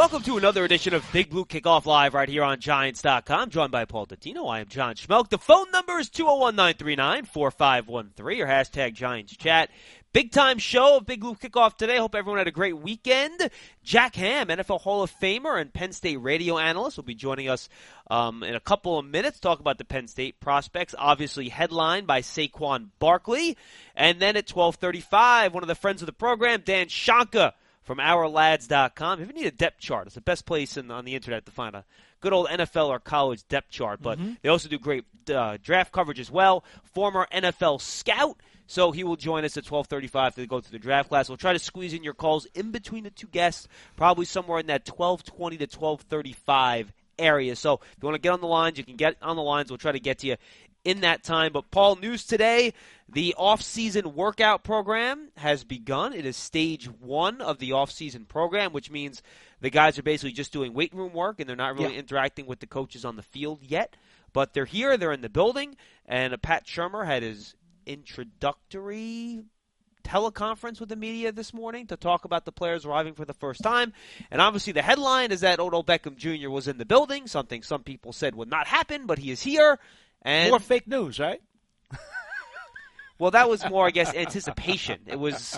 Welcome to another edition of Big Blue Kickoff Live right here on Giants.com. Joined by Paul Dottino. I am John Schmelk. The phone number is 201-939-4513 or hashtag Giants Chat. Big time show of Big Blue Kickoff today. Hope everyone had a great weekend. Jack Ham, NFL Hall of Famer and Penn State radio analyst, will be joining us in a couple of minutes. Talk about the Penn State prospects. Obviously headlined by Saquon Barkley. And then at 12:35, one of the friends of the program, Dan Shonka from OurLads.com. If you need a depth chart, it's the best place on the internet to find a good old NFL or college depth chart. But they also do great draft coverage as well. Former NFL scout. So he will join us at 12:35 to go through the draft class. We'll try to squeeze in your calls in between the two guests, probably somewhere in that 12:20 to 12:35 area. So if you want to get on the lines, you can get on the lines. We'll try to get to you in that time. But Paul, news today, the off-season workout program has begun. It is stage 1 of the off-season program, which means the guys are basically just doing weight room work, and they're not really interacting with the coaches on the field yet. But they're here, they're in the building, and Pat Shurmur had his introductory teleconference with the media this morning to talk about the players arriving for the first time. And obviously the headline is that Odell Beckham Jr. was in the building, something some people said would not happen, but he is here. And more fake news, right? Well, that was more, I guess, anticipation. It was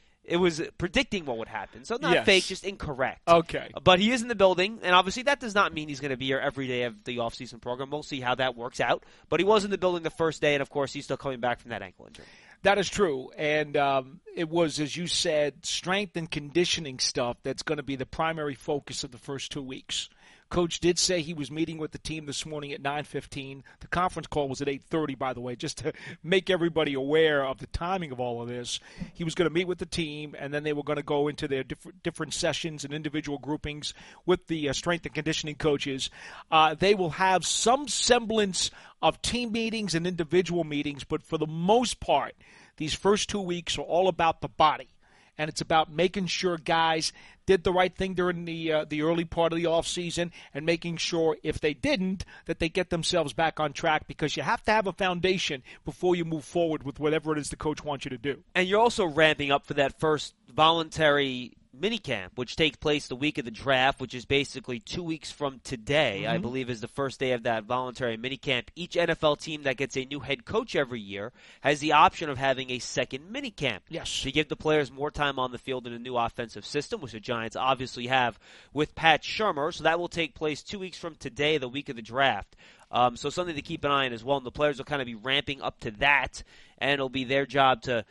predicting what would happen. So not fake, just incorrect. Okay. But he is in the building, and obviously that does not mean he's going to be here every day of the offseason program. We'll see how that works out. But he was in the building the first day, and, of course, he's still coming back from that ankle injury. That is true. And it was, as you said, strength and conditioning stuff that's going to be the primary focus of the first 2 weeks. Coach did say he was meeting with the team this morning at 9:15. The conference call was at 8:30, by the way, just to make everybody aware of the timing of all of this. He was going to meet with the team, and then they were going to go into their different sessions and individual groupings with the strength and conditioning coaches. They will have some semblance of team meetings and individual meetings, but for the most part, these first 2 weeks are all about the body. And it's about making sure guys did the right thing during the early part of the offseason and making sure if they didn't, that they get themselves back on track, because you have to have a foundation before you move forward with whatever it is the coach wants you to do. And you're also ramping up for that first voluntary minicamp, which takes place the week of the draft, which is basically 2 weeks from today, I believe, is the first day of that voluntary minicamp. Each NFL team that gets a new head coach every year has the option of having a second minicamp. Yes. To give the players more time on the field in a new offensive system, which the Giants obviously have with Pat Shurmur. So that will take place 2 weeks from today, the week of the draft. So something to keep an eye on as well. And the players will kind of be ramping up to that, and it'll be their job to,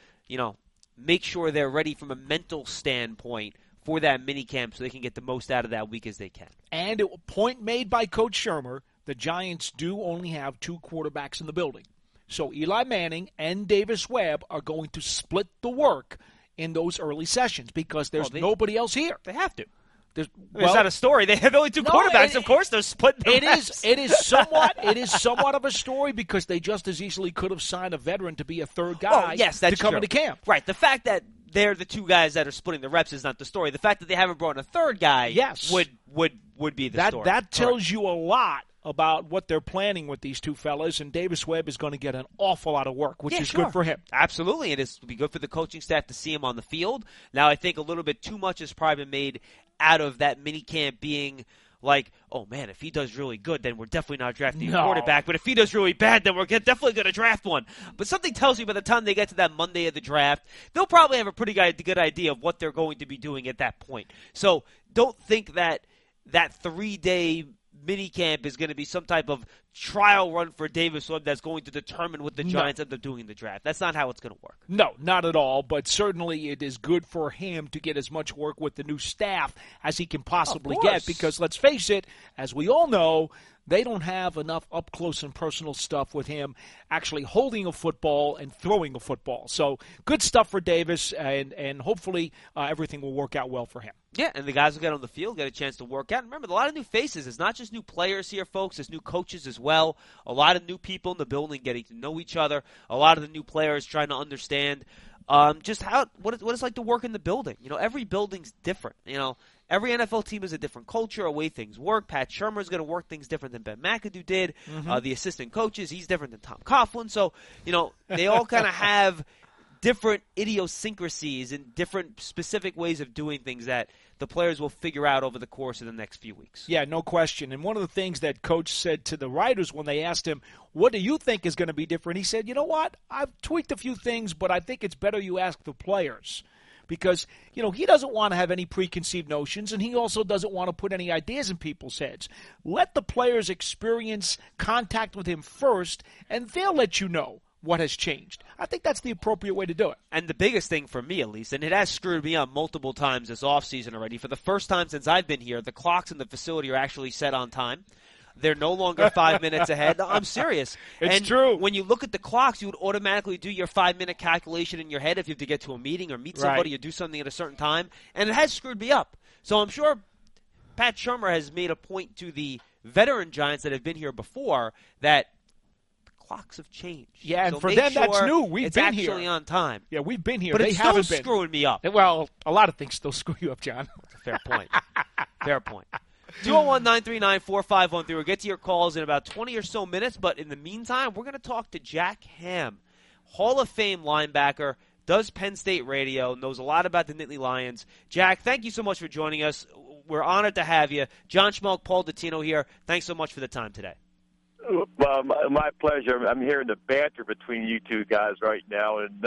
make sure they're ready from a mental standpoint for that minicamp so they can get the most out of that week as they can. And a point made by Coach Shurmur, the Giants do only have 2 quarterbacks in the building. So Eli Manning and Davis Webb are going to split the work in those early sessions because there's nobody else here. They have to. It's not a story. They have only 2 quarterbacks. Of course, they're split. It is somewhat of a story because they just as easily could have signed a veteran to be a third guy to come into camp. Right. The fact that they're the 2 guys that are splitting the reps is not the story. The fact that they haven't brought in a third guy would be the story. That tells you a lot about what they're planning with these 2 fellas, and Davis Webb is going to get an awful lot of work, which is good for him. Absolutely, and it'll be good for the coaching staff to see him on the field. Now, I think a little bit too much has probably been made out of that minicamp being like, oh, man, if he does really good, then we're definitely not drafting a quarterback. But if he does really bad, then we're definitely going to draft one. But something tells me by the time they get to that Monday of the draft, they'll probably have a pretty good idea of what they're going to be doing at that point. So don't think that 3-day minicamp is going to be some type of trial run for Davis Webb that's going to determine what the Giants end up doing in the draft. That's not how it's going to work. No, not at all, but certainly it is good for him to get as much work with the new staff as he can possibly get, because let's face it, as we all know, they don't have enough up-close and personal stuff with him actually holding a football and throwing a football. So good stuff for Davis, and hopefully everything will work out well for him. Yeah, and the guys will get on the field, get a chance to work out. And remember, a lot of new faces. It's not just new players here, folks. There's new coaches as well. A lot of new people in the building getting to know each other. A lot of the new players trying to understand just what it's like to work in the building. Every building's different. Every NFL team has a different culture, a way things work. Pat Shurmur is going to work things different than Ben McAdoo did. The assistant coaches, he's different than Tom Coughlin. So, they all kind of have different idiosyncrasies and different specific ways of doing things that the players will figure out over the course of the next few weeks. Yeah, no question. And one of the things that Coach said to the writers when they asked him, what do you think is going to be different? He said, you know what, I've tweaked a few things, but I think it's better you ask the players. Because, he doesn't want to have any preconceived notions, and he also doesn't want to put any ideas in people's heads. Let the players experience contact with him first, and they'll let you know what has changed. I think that's the appropriate way to do it. And the biggest thing for me, at least, and it has screwed me up multiple times this offseason already, for the first time since I've been here, the clocks in the facility are actually set on time. They're no longer 5 minutes ahead. No, I'm serious. It's true. When you look at the clocks, you would automatically do your 5-minute calculation in your head if you have to get to a meeting or meet somebody or do something at a certain time. And it has screwed me up. So I'm sure Pat Shurmur has made a point to the veteran Giants that have been here before that clocks have changed. Yeah, and so for them, sure that's new. We've it's been here. actually on time. Yeah, we've been here. But they it's haven't still been screwing me up. Well, a lot of things still screw you up, John. That's a fair point. Fair point. 201-939-4513. We'll get to your calls in about 20 or so minutes, but in the meantime, we're going to talk to Jack Ham, Hall of Fame linebacker, does Penn State radio, knows a lot about the Nittany Lions. Jack, thank you so much for joining us. We're honored to have you. John Schmelk, Paul Dottino here. Thanks so much for the time today. Well, my pleasure. I'm hearing the banter between you two guys right now, and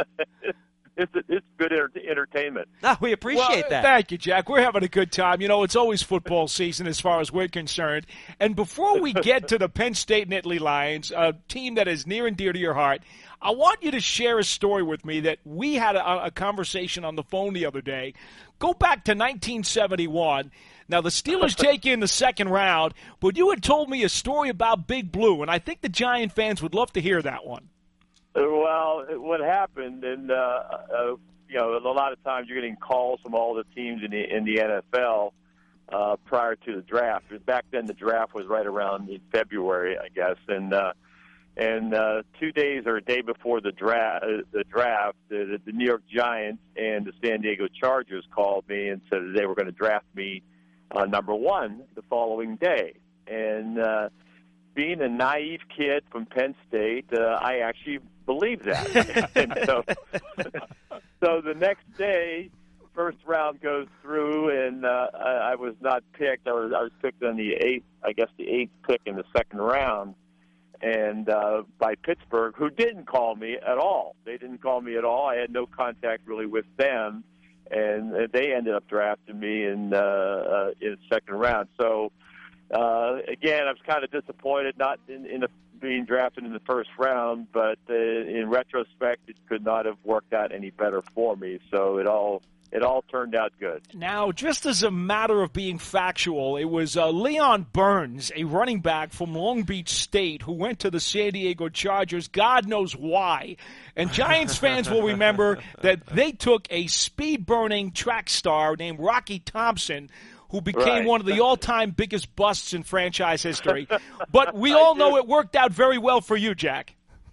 it's good entertainment. We appreciate that. Thank you, Jack. We're having a good time. It's always football season as far as we're concerned. And before we get to the Penn State Nittany Lions, a team that is near and dear to your heart, I want you to share a story with me that we had a conversation on the phone the other day. Go back to 1971. Now, the Steelers take you in the second round, but you had told me a story about Big Blue, and I think the Giant fans would love to hear that one. Well, what happened, and a lot of times you're getting calls from all the teams in the NFL prior to the draft. Back then, the draft was right around in February, I guess, and 2 days or a day before the draft, the New York Giants and the San Diego Chargers called me and said they were going to draft me number one the following day, and being a naive kid from Penn State, I actually believed that. And so the next day, first round goes through, and I was not picked. I was picked on the eighth pick in the second round, and by Pittsburgh, who didn't call me at all. They didn't call me at all. I had no contact really with them, and they ended up drafting me in the second round. So. Again, I was kind of disappointed not in being drafted in the first round, but in retrospect, it could not have worked out any better for me. So it all turned out good. Now, just as a matter of being factual, it was Leon Burns, a running back from Long Beach State, who went to the San Diego Chargers. God knows why. And Giants fans will remember that they took a speed-burning track star named Rocky Thompson, who became one of the all-time biggest busts in franchise history. But we all know it worked out very well for you, Jack.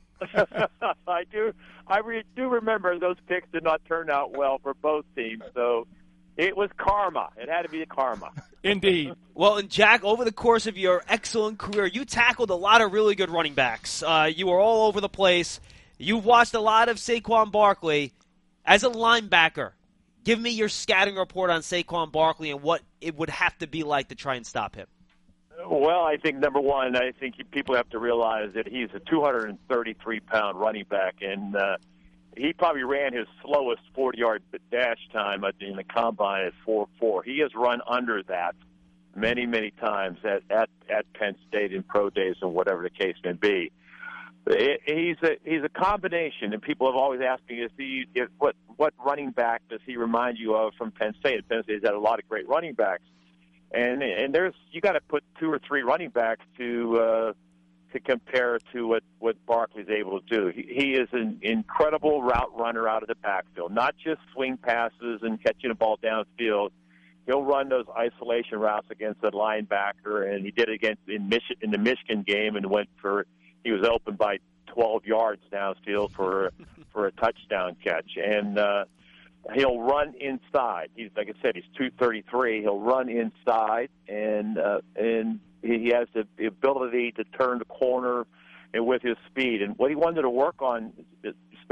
I do. I do remember those picks did not turn out well for both teams, so it was karma. It had to be karma. Indeed. Well, and Jack, over the course of your excellent career, you tackled a lot of really good running backs. You were all over the place. You've watched a lot of Saquon Barkley. As a linebacker, give me your scouting report on Saquon Barkley and what it would have to be like to try and stop him. Well, I think, number one, I think people have to realize that he's a 233-pound running back, and he probably ran his slowest 40-yard dash time in the combine at 4.4. He has run under that many, many times at Penn State in pro days and whatever the case may be. He's a combination, and people have always asked me, what running back does he remind you of from Penn State? Penn State's had a lot of great running backs, and there's you got to put two or three running backs to compare to what Barkley's able to do. He is an incredible route runner out of the backfield, not just swing passes and catching a ball downfield. He'll run those isolation routes against a linebacker, and he did it in the Michigan game, and he was open by 12 yards downfield for a touchdown catch. And he'll run inside. He's, like I said, he's 233. He'll run inside, and he has the ability to turn the corner and with his speed. And what he wanted to work on,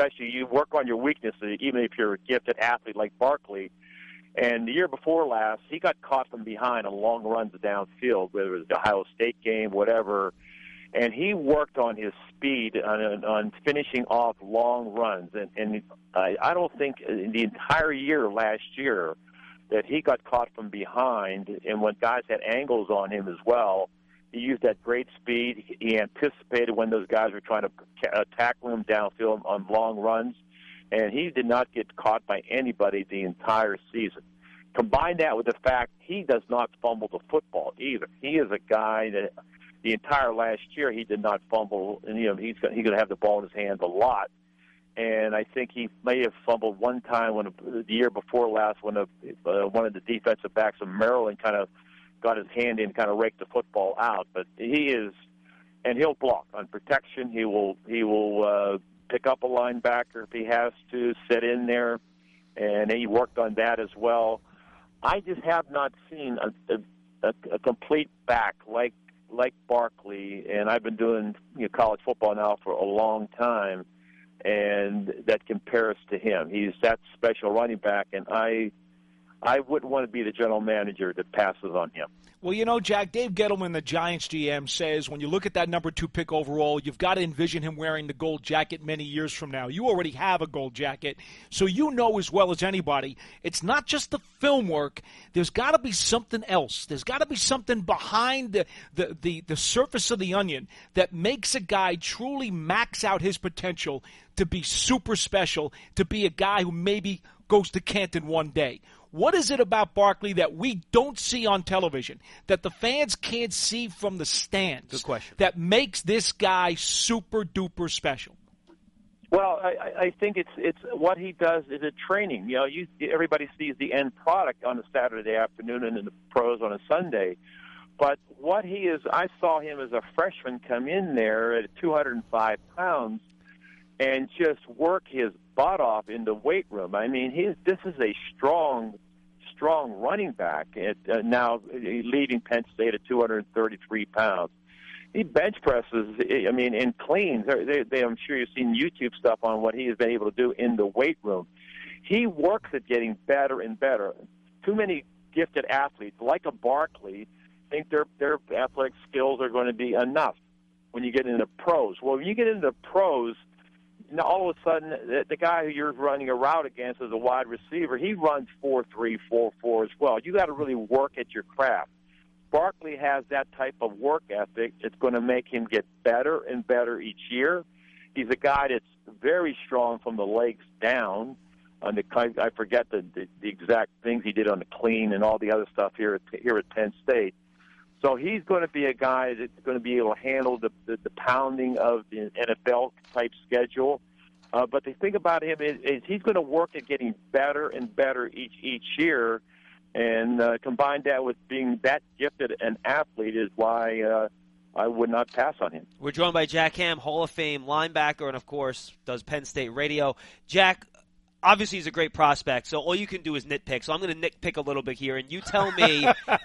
especially you work on your weaknesses, even if you're a gifted athlete like Barkley. And the year before last, he got caught from behind on long runs downfield, whether it was the Ohio State game, whatever. And he worked on his speed on finishing off long runs. And I don't think in the entire year last year that he got caught from behind. And when guys had angles on him as well, he used that great speed. He anticipated when those guys were trying to tackle him downfield on long runs. And he did not get caught by anybody the entire season. Combine that with the fact he does not fumble the football either. He is a guy that the entire last year he did not fumble, and he's going to have the ball in his hands a lot. And I think he may have fumbled one time the year before last when one of the defensive backs of Maryland kind of got his hand in, kind of raked the football out. But he is, and he'll block on protection. He will pick up a linebacker if he has to, sit in there, and he worked on that as well. I just have not seen a complete back like Barkley, and I've been doing college football now for a long time, and that compares to him. He's that special running back, and I wouldn't want to be the general manager that passes on him. Well, Jack, Dave Gettleman, the Giants GM, says when you look at that number 2 pick overall, you've got to envision him wearing the gold jacket many years from now. You already have a gold jacket, so you know as well as anybody, it's not just the film work. There's got to be something else. There's got to be something behind the surface of the onion that makes a guy truly max out his potential to be super special, to be a guy who maybe goes to Canton one day. What is it about Barkley that we don't see on television, that the fans can't see from the stands? Good question. That makes this guy super-duper special? Well, I think it's what he does is a training. Everybody sees the end product on a Saturday afternoon and in the pros on a Sunday. But what he is, I saw him as a freshman come in there at 205 pounds and just work his butt off in the weight room. I mean, this is a strong running back. Now leading Penn State at 233 pounds. He bench presses, and cleans. I'm sure you've seen YouTube stuff on what he has been able to do in the weight room. He works at getting better and better. Too many gifted athletes, like a Barkley, think their athletic skills are going to be enough when you get into pros. Well, when you get into pros, now all of a sudden, the guy who you're running a route against as a wide receiver, he runs 4.3, 4.4 as well. You got to really work at your craft. Barkley has that type of work ethic. It's going to make him get better and better each year. He's a guy that's very strong from the legs down. I forget the exact things he did on the clean and all the other stuff here at Penn State. So he's going to be a guy that's going to be able to handle the pounding of the NFL-type schedule. But the thing about him is he's going to work at getting better and better each year, and combine that with being that gifted an athlete is why I would not pass on him. We're joined by Jack Ham, Hall of Fame linebacker, and, of course, does Penn State radio. Jack, obviously he's a great prospect, so all you can do is nitpick. So I'm going to nitpick a little bit here, and you tell me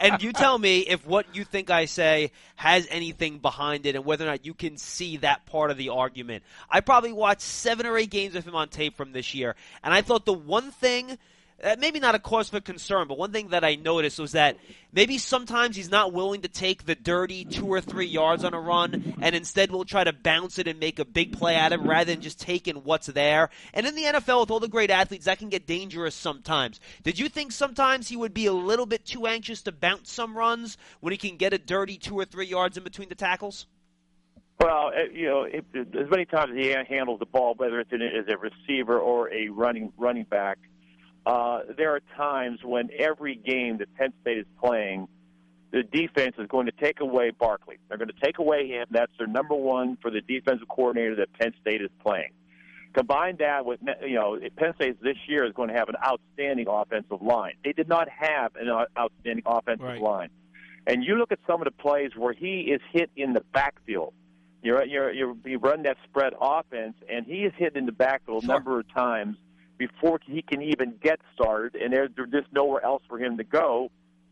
if what you think I say has anything behind it and whether or not you can see that part of the argument. I probably watched 7 or 8 games of him on tape from this year, and I thought the one thing – maybe not a cause for concern, but one thing that I noticed was that maybe sometimes he's not willing to take the dirty 2 or 3 yards on a run and instead will try to bounce it and make a big play out of it rather than just taking what's there. And in the NFL, with all the great athletes, that can get dangerous sometimes. Did you think sometimes he would be a little bit too anxious to bounce some runs when he can get a dirty 2 or 3 yards in between the tackles? Well, as many times as he handles the ball, whether it's as a receiver or a running back, there are times when every game that Penn State is playing, the defense is going to take away Barkley. They're going to take away him. That's their number one for the defensive coordinator that Penn State is playing. Combine that with, Penn State this year is going to have an outstanding offensive line. They did not have an outstanding offensive line. And you look at some of the plays where he is hit in the backfield. You run that spread offense, and he is hit in the backfield a number of times before he can even get started, and there's just nowhere else for him to go.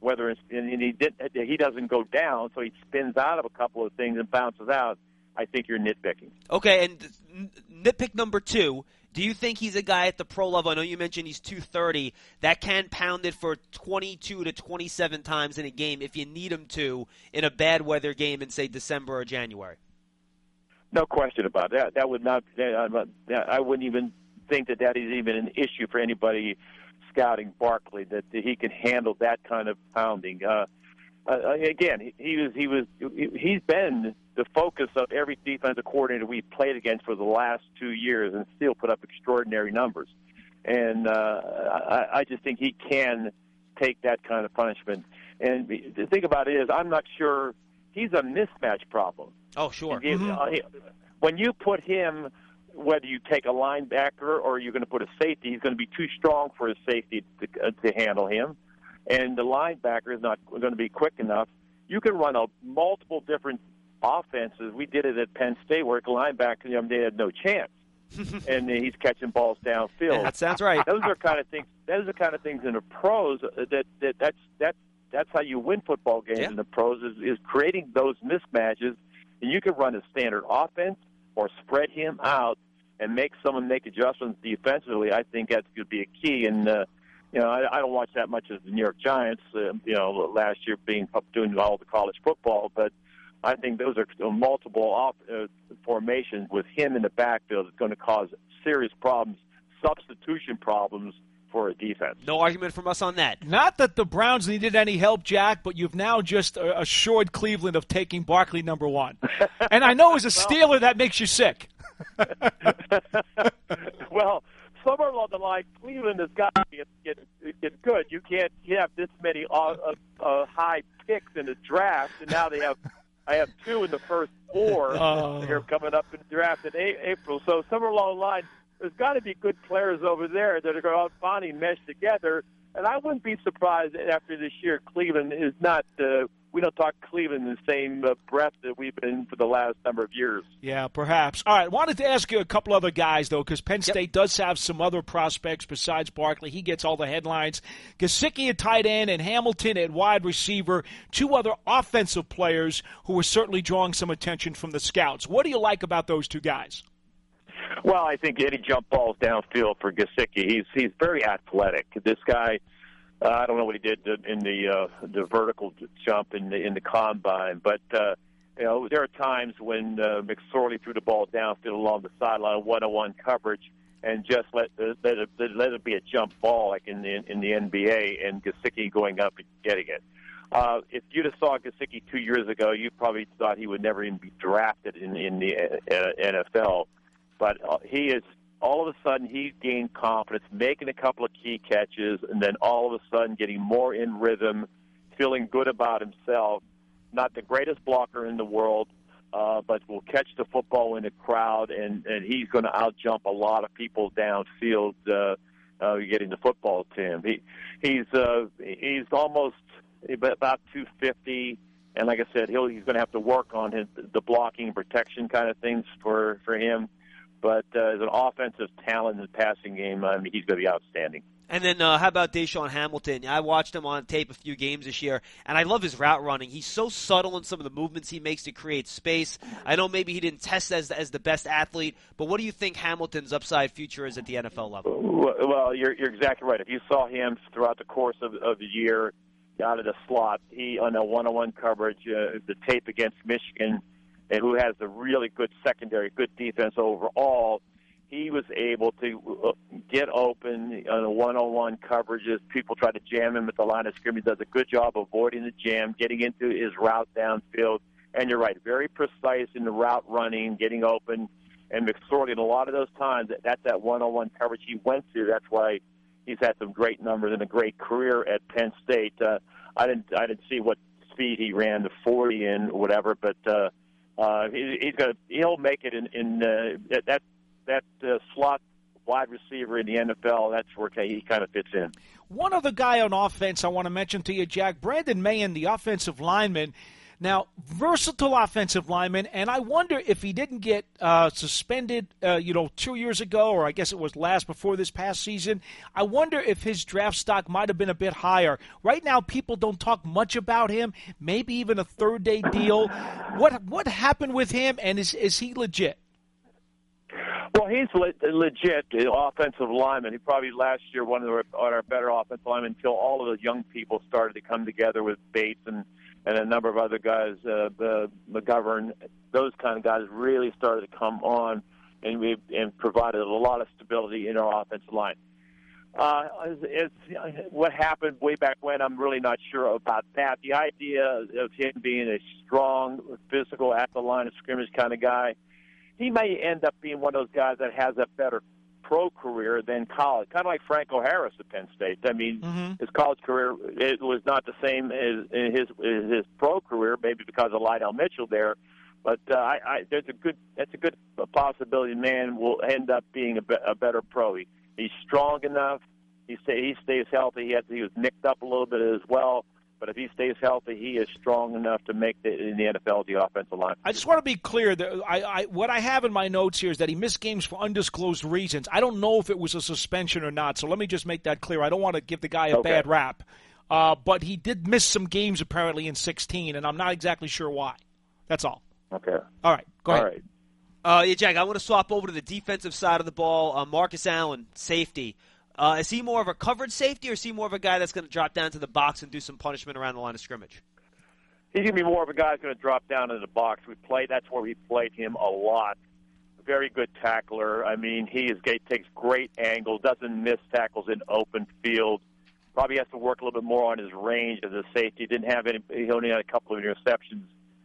He doesn't go down, so he spins out of a couple of things and bounces out. I think you're nitpicking. Okay, and nitpick number 2. Do you think he's a guy at the pro level? I know you mentioned he's 230 that can pound it for 22 to 27 times in a game if you need him to in a bad weather game in, say, December or January. No question about that. That would not. I wouldn't even think that is even an issue for anybody scouting Barkley, that he can handle that kind of pounding. Again, he's been the focus of every defensive coordinator we've played against for the last 2 years, and still put up extraordinary numbers. And I just think he can take that kind of punishment. And the thing about it is, I'm not sure he's a mismatch problem. Oh, sure. When you put him, whether you take a linebacker or you're going to put a safety, he's going to be too strong for a safety to handle him. And the linebacker is not going to be quick enough. You can run multiple different offenses. We did it at Penn State where the linebacker, they had no chance. And he's catching balls downfield. That sounds right. Those are kind of things. Those are kind of things in the pros that's how you win football games in the pros is creating those mismatches. And you can run a standard offense or spread him out and make someone make adjustments defensively. I think that's going to be a key. And I don't watch that much of the New York Giants. Last year doing all the college football, but I think those are multiple formations with him in the backfield is going to cause serious problems, substitution problems for a defense. No argument from us on that. Not that the Browns needed any help, Jack, but you've now just assured Cleveland of taking Barkley number one. And I know as a Steeler that makes you sick. Well, somewhere along the line, Cleveland has got to get good. You can't have this many high picks in the draft, and now I have 2 in the first 4 here coming up in the draft in April. So somewhere along the line, there's got to be good players over there that are going to finally mesh together. And I wouldn't be surprised after this year Cleveland is not we don't talk Cleveland in the same breath that we've been for the last number of years. Yeah, perhaps. All right, wanted to ask you a couple other guys, though, because Penn State does have some other prospects besides Barkley. He gets all the headlines. Gesicki at tight end and Hamilton at wide receiver, 2 other offensive players who are certainly drawing some attention from the scouts. What do you like about those 2 guys? Well, I think any jump balls downfield for Gesicki. He's very athletic. This guy, I don't know what he did in the vertical jump in the combine, but there are times when McSorley threw the ball downfield along the sideline, 1-on-1 coverage, and just let it be a jump ball like in the NBA, and Gesicki going up and getting it. If you'd have saw Gesicki 2 years ago, you probably thought he would never even be drafted in the NFL. But he is, all of a sudden, he's gained confidence, making a couple of key catches, and then all of a sudden getting more in rhythm, feeling good about himself. Not the greatest blocker in the world, but will catch the football in the crowd, and he's going to outjump a lot of people downfield getting the football to him. He's almost about 250, and like I said, he's going to have to work on the blocking and protection kind of things for him. But as an offensive talent in the passing game, he's going to be outstanding. And then how about Deshaun Hamilton? I watched him on tape a few games this year, and I love his route running. He's so subtle in some of the movements he makes to create space. I know maybe he didn't test as the best athlete, but what do you think Hamilton's upside future is at the NFL level? Well, you're exactly right. If you saw him throughout the course of the year out of the slot, he on a one-on-one coverage, the tape against Michigan, and who has a really good secondary, good defense overall, he was able to get open on a one-on-one coverages. People try to jam him at the line of scrimmage. He does a good job avoiding the jam, getting into his route downfield. And you're right, very precise in the route running, getting open. And McSorley, and a lot of those times, that's that one-on-one coverage he went to. That's why he's had some great numbers and a great career at Penn State. I didn't see what speed he ran the 40 in or whatever, but he'll make it in that slot wide receiver in the NFL. That's where he kind of fits in. One other guy on offense I want to mention to you, Jack, Brandon Mahan, the offensive lineman. Now, versatile offensive lineman, and I wonder if he didn't get suspended, 2 years ago, or I guess it was before this past season. I wonder if his draft stock might have been a bit higher. Right now, people don't talk much about him, maybe even a third-day deal. What happened with him, and is he legit? Well, he's legit offensive lineman. He probably last year one of our better offensive linemen until all of the young people started to come together with Bates and a number of other guys, McGovern. Those kind of guys really started to come on and provided a lot of stability in our offensive line. What happened way back when, I'm really not sure about that. The idea of him being a strong, physical, at the line of scrimmage kind of guy, he may end up being one of those guys that has a better pro career than college, kind of like Franco Harris at Penn State. I mean, his college career it was not the same as his pro career, maybe because of Lydell Mitchell there. But that's a good possibility. Man will end up being a better pro. He's strong enough. He stays healthy. He was nicked up a little bit as well. But if he stays healthy, he is strong enough to make in the NFL the offensive line. I just want to be clear that what I have in my notes here is that he missed games for undisclosed reasons. I don't know if it was a suspension or not, so let me just make that clear. I don't want to give the guy a bad rap. But he did miss some games apparently in 2016, and I'm not exactly sure why. That's all. Okay. All right. Go ahead. All right. Yeah, Jack, I want to swap over to the defensive side of the ball. Marcus Allen, safety. Is he more of a coverage safety, or is he more of a guy that's going to drop down to the box and do some punishment around the line of scrimmage? He's going to be more of a guy who's going to drop down in the box. That's where we played him a lot. Very good tackler. I mean, he takes great angles, doesn't miss tackles in open field. Probably has to work a little bit more on his range as a safety. He only had a couple of interceptions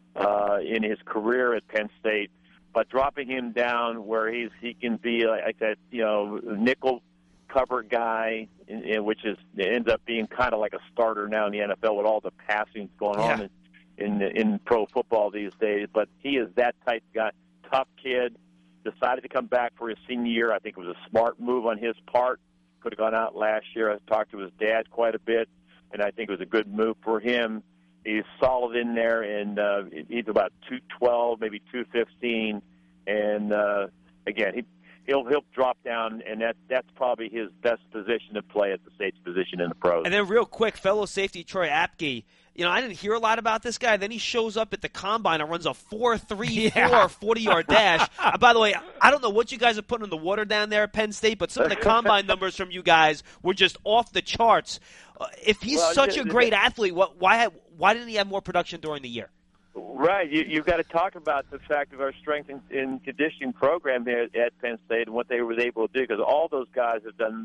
in his career at Penn State. But dropping him down where he can be like that, nickel cover guy, which ends up being kind of like a starter now in the NFL with all the passing going on in pro football these days. But he is that type of guy, tough kid, decided to come back for his senior year. I think it was a smart move on his part. Could have gone out last year. I talked to his dad quite a bit, and I think it was a good move for him. He's solid in there, and he's about 212, maybe 215. And, again, He'll drop down, and that's probably his best position to play at the safety position in the pros. And then real quick, fellow safety Troy Apke. I didn't hear a lot about this guy. Then he shows up at the combine and runs a 4.34 40-yard dash. By the way, I don't know what you guys are putting in the water down there at Penn State, but some of the combine numbers from you guys were just off the charts. If he's such a great athlete, why didn't he have more production during the year? Right. You've got to talk about the fact of our strength and conditioning program here at Penn State and what they were able to do, because all those guys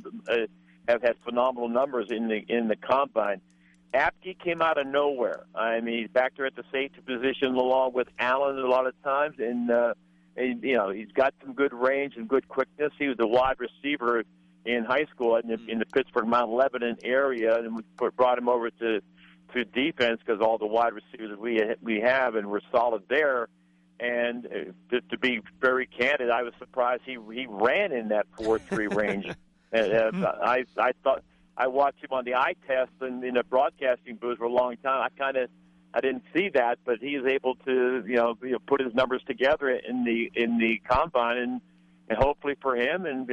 have had phenomenal numbers in the combine. Apke came out of nowhere. I mean, he's back there at the safety position along with Allen a lot of times, and he's got some good range and good quickness. He was a wide receiver in high school in the Pittsburgh Mount Lebanon area, and we brought him over to defense because all the wide receivers we have, and we're solid there. And to be very candid, I was surprised he ran in that 4.3 range. And I thought I watched him on the eye test and in the broadcasting booth for a long time. I didn't see that, but he is able to put his numbers together in the combine, and hopefully for him, and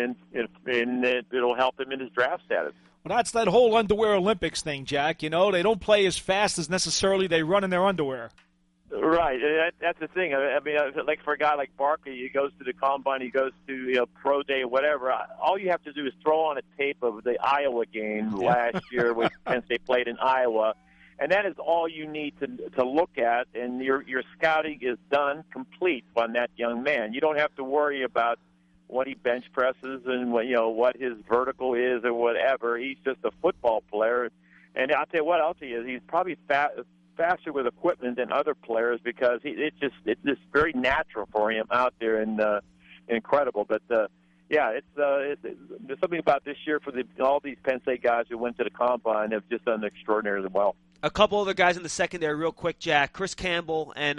it'll help him in his draft status. Well, that's that whole underwear Olympics thing, Jack. They don't play as fast as necessarily they run in their underwear. Right. That's the thing. I mean, like for a guy like Barkley, he goes to the combine, he goes to pro day, whatever. All you have to do is throw on a tape of the Iowa game last year when Penn State played in Iowa, and that is all you need to look at, and your scouting is done, complete on that young man. You don't have to worry about what he bench presses and what his vertical is or whatever. He's just a football player. And I'll tell you, he's probably faster with equipment than other players because it's just very natural for him out there, and incredible. But there's something about this year for all these Penn State guys who went to the combine have just done extraordinarily well. A couple other guys in the secondary, real quick, Jack. Chris Campbell and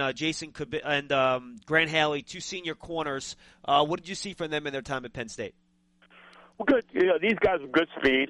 Grant Haley, two senior corners. What did you see from them in their time at Penn State? Well, good. These guys have good speed.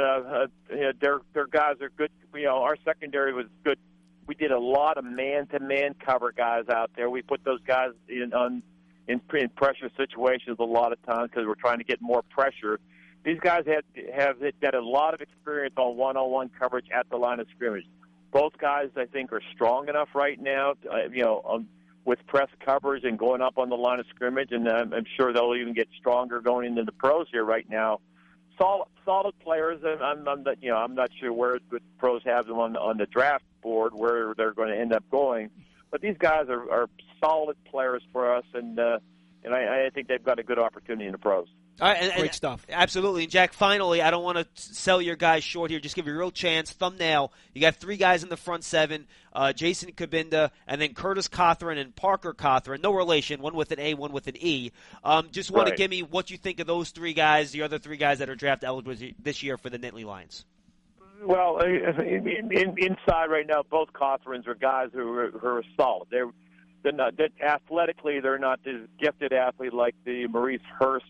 Their guys are good. Our secondary was good. We did a lot of man-to-man cover guys out there. We put those guys in pressure situations a lot of times because we're trying to get more pressure. These guys have got a lot of experience on one-on-one coverage at the line of scrimmage. Both guys, I think, are strong enough right now. with press coverage and going up on the line of scrimmage, and I'm sure they'll even get stronger going into the pros here right now. Solid players, and I'm not sure where the pros have them on the draft board, where they're going to end up going. But these guys are solid players for us, and I think they've got a good opportunity in the pros. All right, Great stuff. Absolutely. And, Jack, finally, I don't want to sell your guys short here. Just give you a real chance. Thumbnail. You got 3 guys in the front 7, Jason Kabinda, and then Curtis Cothran and Parker Cothran. No relation, one with an A, one with an E. Just want to give me what you think of those 3 guys, the other 3 guys that are draft eligible this year for the Nittany Lions. Well, inside right now, both Cothrans are guys who are solid. They're not athletically. They're not this gifted athlete like the Maurice Hurst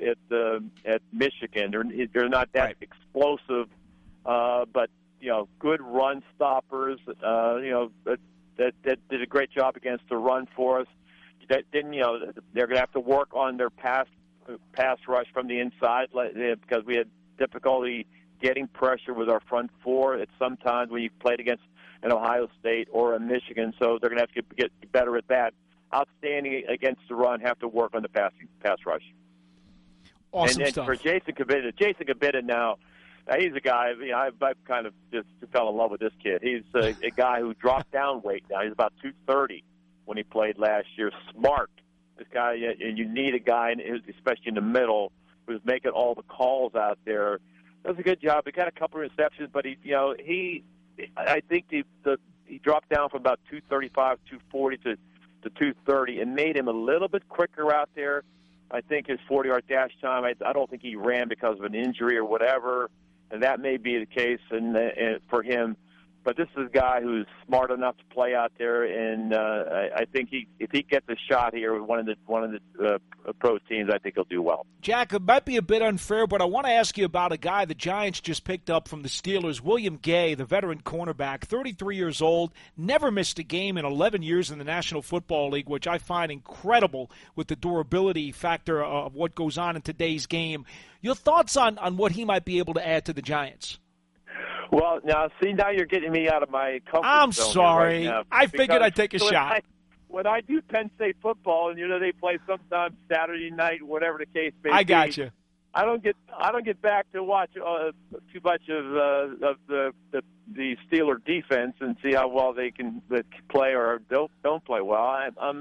at Michigan. They're not that explosive, but good run stoppers. That did a great job against the run for us. They're going to have to work on their pass rush from the inside because we had difficulty getting pressure with our front 4 at sometimes when you played against an Ohio State or a Michigan, so they're going to have to get better at that. Outstanding against the run, have to work on the pass rush. Awesome and stuff. For Jason Kabinda now, he's a guy, I've kind of just fell in love with this kid. He's a guy who dropped down weight now. He's about 230 when he played last year. Smart. This guy, and you need a guy, especially in the middle, who's making all the calls out there. Does a good job. He got a couple of receptions, but I think he dropped down from about 235, 240 to 230, and made him a little bit quicker out there. I think his 40-yard dash time, I don't think he ran because of an injury or whatever, and that may be the case for him. But this is a guy who's smart enough to play out there, and I think if he gets a shot here with one of the pro teams, I think he'll do well. Jack, it might be a bit unfair, but I want to ask you about a guy the Giants just picked up from the Steelers, William Gay, the veteran cornerback, 33 years old, never missed a game in 11 years in the National Football League, which I find incredible with the durability factor of what goes on in today's game. Your thoughts on what he might be able to add to the Giants? Well, now you're getting me out of my comfort zone. I'm sorry. Right now, I figured I'd take a shot. When I do Penn State football, and they play sometimes Saturday night, whatever the case may be. I got you. I don't get back to watch too much of the Steeler defense and see how well they can play or don't play well.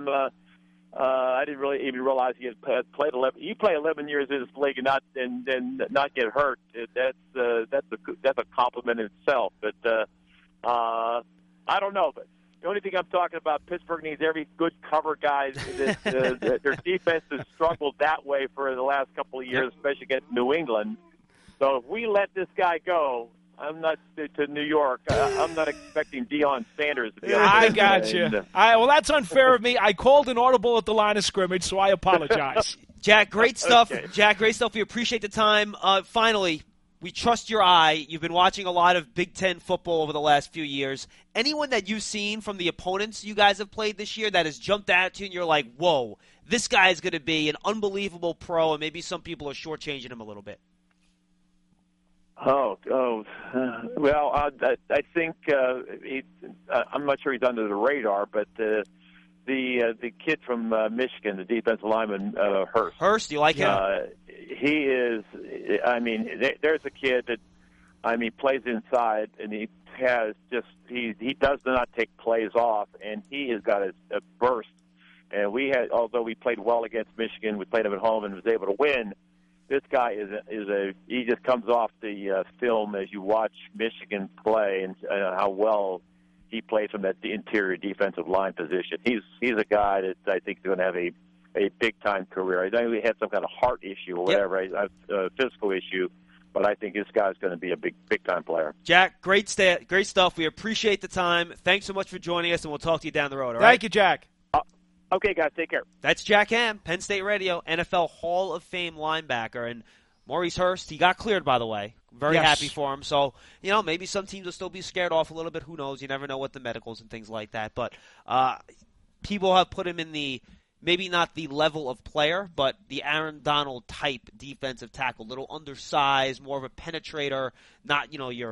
I didn't really even realize he had played 11. You play 11 years in this league and not get hurt. That's a compliment in itself. But I don't know. But the only thing I'm talking about, Pittsburgh needs every good cover guy. Their defense has struggled that way for the last couple of years, especially against New England. So if we let this guy go, I'm not to New York. I'm not expecting Deion Sanders to be on. I got you. Well, that's unfair of me. I called an audible at the line of scrimmage, so I apologize. Jack, great stuff. Okay. Jack, great stuff. We appreciate the time. Finally, we trust your eye. You've been watching a lot of Big Ten football over the last few years. Anyone that you've seen from the opponents you guys have played this year that has jumped out to you and you're like, whoa, this guy is going to be an unbelievable pro, and maybe some people are shortchanging him a little bit? Well, I think I'm not sure he's under the radar, but the kid from Michigan, the defensive lineman, Hurst. Hurst, you like him? He is. I mean, there's a kid that, plays inside, and he does not take plays off, and he has got a burst. And although we played well against Michigan, we played him at home and was able to win. This guy he just comes off the film as you watch Michigan play and how well he plays from that interior defensive line position. He's a guy that I think is going to have a big time career. I know he had some kind of heart issue or whatever, a physical issue, but I think this guy's going to be a big time player. Jack, great stuff. We appreciate the time. Thanks so much for joining us, and we'll talk to you down the road. All right? Thank you, Jack. Okay, guys, take care. That's Jack Ham, Penn State Radio, NFL Hall of Fame linebacker. And Maurice Hurst, he got cleared, by the way. Very happy for him. So, maybe some teams will still be scared off a little bit. Who knows? You never know with the medicals and things like that. But people have put him in the, maybe not the level of player, but the Aaron Donald type defensive tackle. Little undersized, more of a penetrator, not, your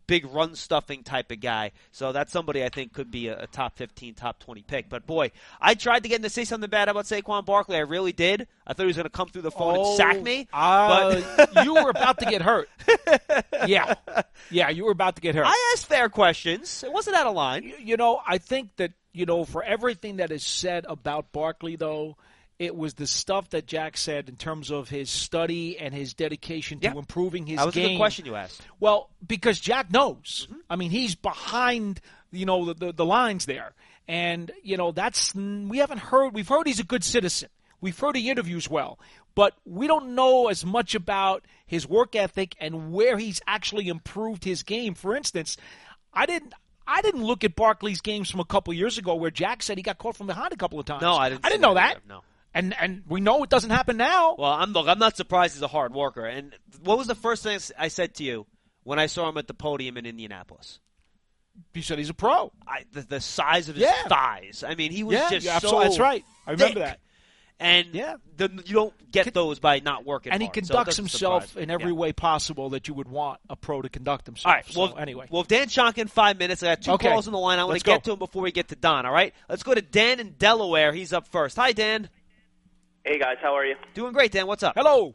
big run-stuffing type of guy. So that's somebody I think could be a top 15, top 20 pick. But, boy, I tried to get him to say something bad about Saquon Barkley. I really did. I thought he was going to come through the phone and sack me. But you were about to get hurt. Yeah, you were about to get hurt. I asked fair questions. It wasn't out of line. I think that, for everything that is said about Barkley, though, it was the stuff that Jack said in terms of his study and his dedication to improving his game. That was a good question you asked. Well, because Jack knows. Mm-hmm. I mean, he's behind, the lines there. And, we haven't heard. We've heard he's a good citizen. We've heard he interviews well. But we don't know as much about his work ethic and where he's actually improved his game. For instance, I didn't look at Barkley's games from a couple of years ago where Jack said he got caught from behind a couple of times. No, I didn't know that. Either. No. And we know it doesn't happen now. Well, I'm not surprised he's a hard worker. And what was the first thing I said to you when I saw him at the podium in Indianapolis? You said he's a pro. The size of his thighs. I mean, he was just so that's right. I remember that. And you don't get those by not working and hard. He conducts himself in every way possible that you would want a pro to conduct himself. All right. Well, anyway. Well, Dan Schonk in 5 minutes. I got two calls on the line. I want to get to him before we get to Don, all right? Let's go to Dan in Delaware. He's up first. Hi, Dan. Hey, guys. How are you? Doing great, Dan. What's up? Hello.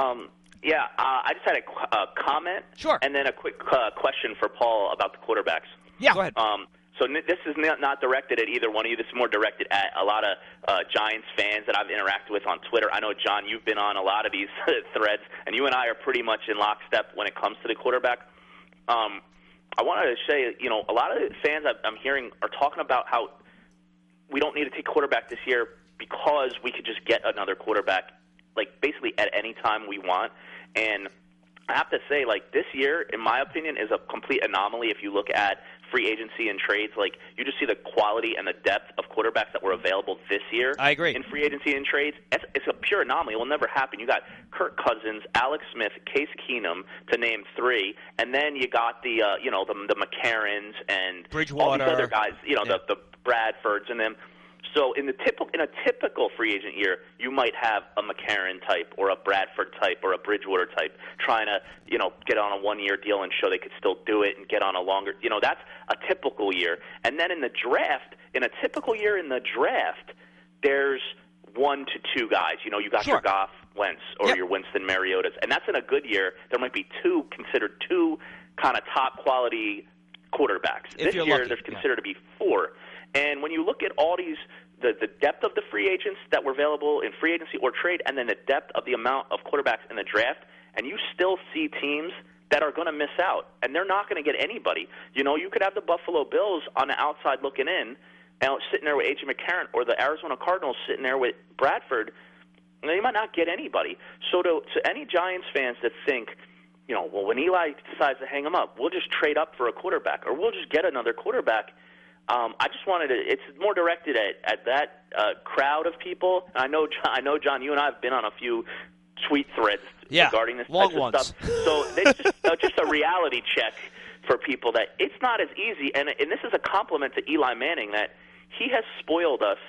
I just had a comment. Sure. And then a quick question for Paul about the quarterbacks. Yeah. Go ahead. So this is not directed at either one of you. This is more directed at a lot of Giants fans that I've interacted with on Twitter. I know, John, you've been on a lot of these threads, and you and I are pretty much in lockstep when it comes to the quarterback. I wanted to say, a lot of the fans I'm hearing are talking about how we don't need to take quarterback this year because we could just get another quarterback, like, basically at any time we want. And I have to say, like, this year, in my opinion, is a complete anomaly if you look at free agency and trades. Like, you just see the quality and the depth of quarterbacks that were available this year. I agree. In free agency and trades. It's a pure anomaly. It will never happen. You got Kirk Cousins, Alex Smith, Case Keenum, to name three, and then you got the McCarrons and Bridgewater, all these other guys, the Bradfords and them. So in a typical free agent year, you might have a McCarron type or a Bradford type or a Bridgewater type trying to, get on a one-year deal and show they could still do it and get on a longer, that's a typical year. And then in the draft, in a typical year in the draft, there's 1 to 2 guys. You got your Goff, Wentz, or your Winston Mariotas. And that's in a good year. There might be considered two kind of top quality quarterbacks. This year, there's considered to be 4. And when you look at all these, the depth of the free agents that were available in free agency or trade, and then the depth of the amount of quarterbacks in the draft, and you still see teams that are going to miss out, and they're not going to get anybody. You could have the Buffalo Bills on the outside looking in, and sitting there with A.J. McCarron, or the Arizona Cardinals sitting there with Bradford, and they might not get anybody. So to any Giants fans that think, well, when Eli decides to hang him up, we'll just trade up for a quarterback, or we'll just get another quarterback. I just wanted to. It's more directed at that crowd of people. And I know, John, you and I have been on a few tweet threads regarding this type of stuff. So it's just a reality check for people that it's not as easy. And this is a compliment to Eli Manning that he has spoiled us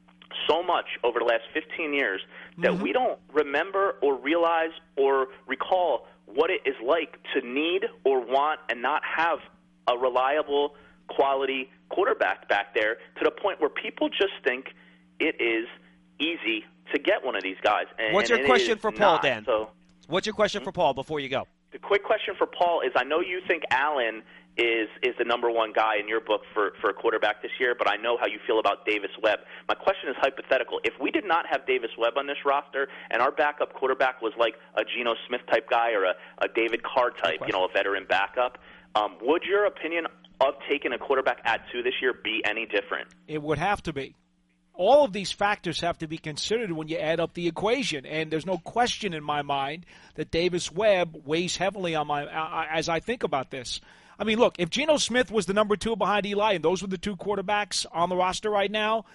so much over the last 15 years that we don't remember or realize or recall what it is like to need or want and not have a reliable, quality quarterback back there, to the point where people just think it is easy to get one of these guys. What's your question for Paul, not. Dan? So, what's your question for Paul before you go? The quick question for Paul is, I know you think Allen is the number one guy in your book for a quarterback this year, but I know how you feel about Davis Webb. My question is hypothetical. If we did not have Davis Webb on this roster and our backup quarterback was like a Geno Smith type guy or a David Carr type, a veteran backup, would your opinion of taking a quarterback at 2 this year be any different? It would have to be. All of these factors have to be considered when you add up the equation, and there's no question in my mind that Davis Webb weighs heavily on as I think about this. I mean, look, if Geno Smith was the number 2 behind Eli and those were the 2 quarterbacks on the roster right now,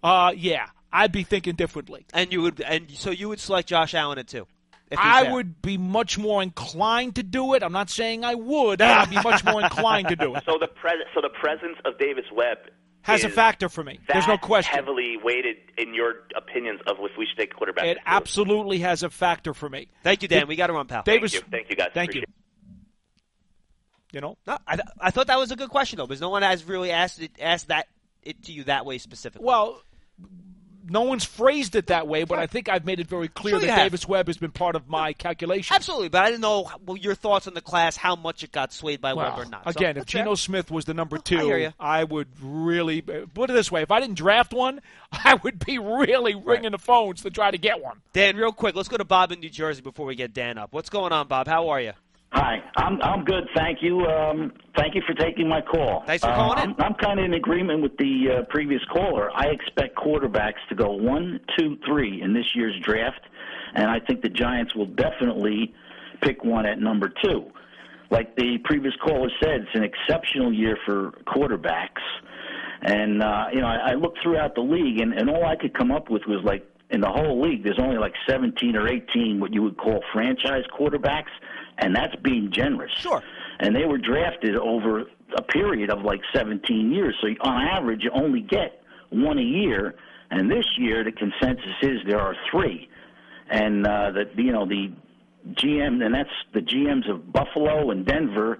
I'd be thinking differently. So you would select Josh Allen at 2? I would be much more inclined to do it. I'm not saying I would. I'd be much more inclined to do it. So the presence of Davis Webb has a factor for me. There's no question. Heavily weighted in your opinions of if we should take quarterback. It absolutely has a factor for me. Thank you, Dan. We got to run, pal. Thank you, guys. Thank you. You know? No, I thought that was a good question, though, because no one has really asked it to you that way specifically. Well, no one's phrased it that way, but I think I've made it very clear that Davis Webb has been part of my calculation. Absolutely, but I didn't know your thoughts on the class, how much it got swayed by Webb or not. Again, if Geno Smith was the number 2, I would really put it this way: if I didn't draft one, I would be really ringing the phones to try to get one. Dan, real quick, let's go to Bob in New Jersey before we get Dan up. What's going on, Bob? How are you? Hi, I'm good, thank you. Thank you for taking my call. Thanks for calling in. I'm kind of in agreement with the previous caller. I expect quarterbacks to go 1, 2, 3 in this year's draft, and I think the Giants will definitely pick one at number 2. Like the previous caller said, it's an exceptional year for quarterbacks. And, I looked throughout the league, and all I could come up with was like, in the whole league, there's only like 17 or 18 what you would call franchise quarterbacks, and that's being generous. Sure. And they were drafted over a period of like 17 years. So on average, you only get one a year. And this year, the consensus is there are 3. And the GM, and that's the GMs of Buffalo and Denver.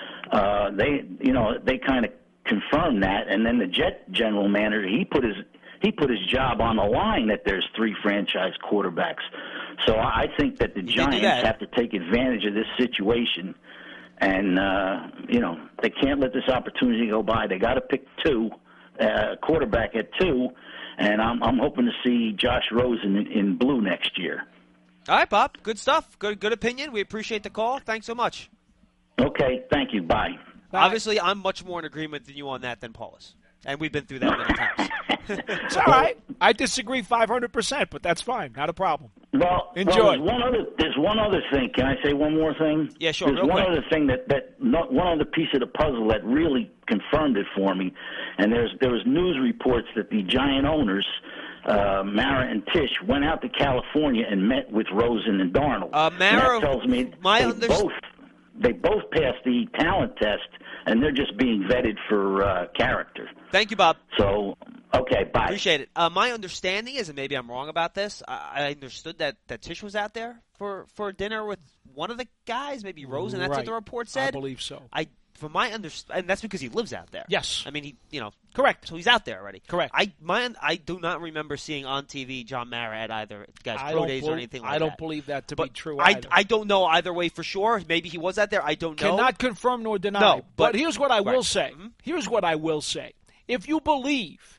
They kind of confirmed that. And then the Jet general manager, he put his job on the line that there's 3 franchise quarterbacks. So I think that the Giants have to take advantage of this situation, and they can't let this opportunity go by. They got to pick 2, quarterback at 2, and I'm hoping to see Josh Rosen in blue next year. All right, Bob. Good stuff. Good opinion. We appreciate the call. Thanks so much. Okay. Thank you. Bye. Obviously, I'm much more in agreement than you on that than Paul is. And we've been through that many times. It's all right. I disagree 500%, but that's fine. Not a problem. Well, enjoy. There's one other thing. Can I say one more thing? Yeah, sure. There's one other thing one other piece of the puzzle that really confirmed it for me. And there was news reports that the Giant owners, Mara and Tisch, went out to California and met with Rosen and Darnold. Mara, that tells me they both passed the talent test, and they're just being vetted for character. Thank you, Bob. So, okay, bye. Appreciate it. My understanding is, and maybe I'm wrong about this, I understood that Tisch was out there for dinner with one of the guys, maybe Rosen. That's what the report said. I believe so. From my understanding, and that's because he lives out there. Yes. I mean, correct. So he's out there already. Correct. I do not remember seeing on TV John Mara at either guy's pro days or anything like that. I don't believe that to be true either. I don't know either way for sure. Maybe he was out there. I don't know. Cannot confirm nor deny. No, but here's what I will say. Mm-hmm. Here's what I will say. If you believe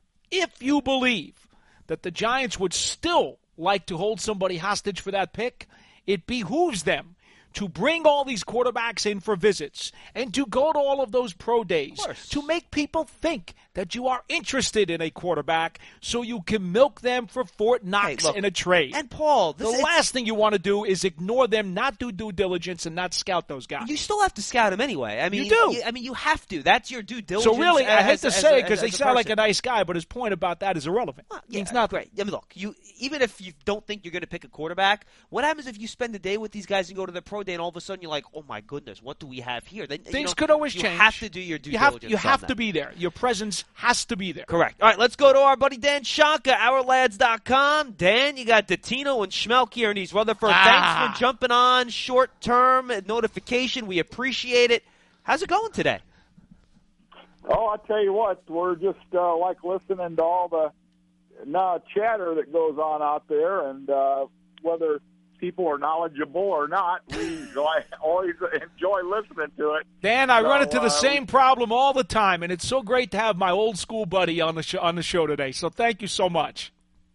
that the Giants would still like to hold somebody hostage for that pick, it behooves them to bring all these quarterbacks in for visits and to go to all of those pro days to make people think that you are interested in a quarterback so you can milk them for Fort Knox in a trade. And, Paul, the last thing you want to do is ignore them, not do due diligence, and not scout those guys. You still have to scout them anyway. I mean, you do. You have to. That's your due diligence. So really, I hate to say it because they sound like a nice guy, but his point about that is irrelevant. Well, means nothing. Great. I mean, look, even if you don't think you're going to pick a quarterback, what happens if you spend the day with these guys and go to the pro day and all of a sudden you're like, oh my goodness, what do we have here? Then, things could always change. You have to do your due diligence. You have to be there. Your presence has to be there. Correct. All right, let's go to our buddy Dan Shonka, OurLads.com. Dan, you got Dottino and Schmelk here in East Rutherford. Thanks for jumping on short-term notification. We appreciate it. How's it going today? Oh, I tell you what, we're just like listening to all the chatter that goes on out there, and whether people are knowledgeable or not, we always enjoy listening to it. Dan, I run into the same problem all the time, and it's so great to have my old school buddy on the show today. So thank you so much.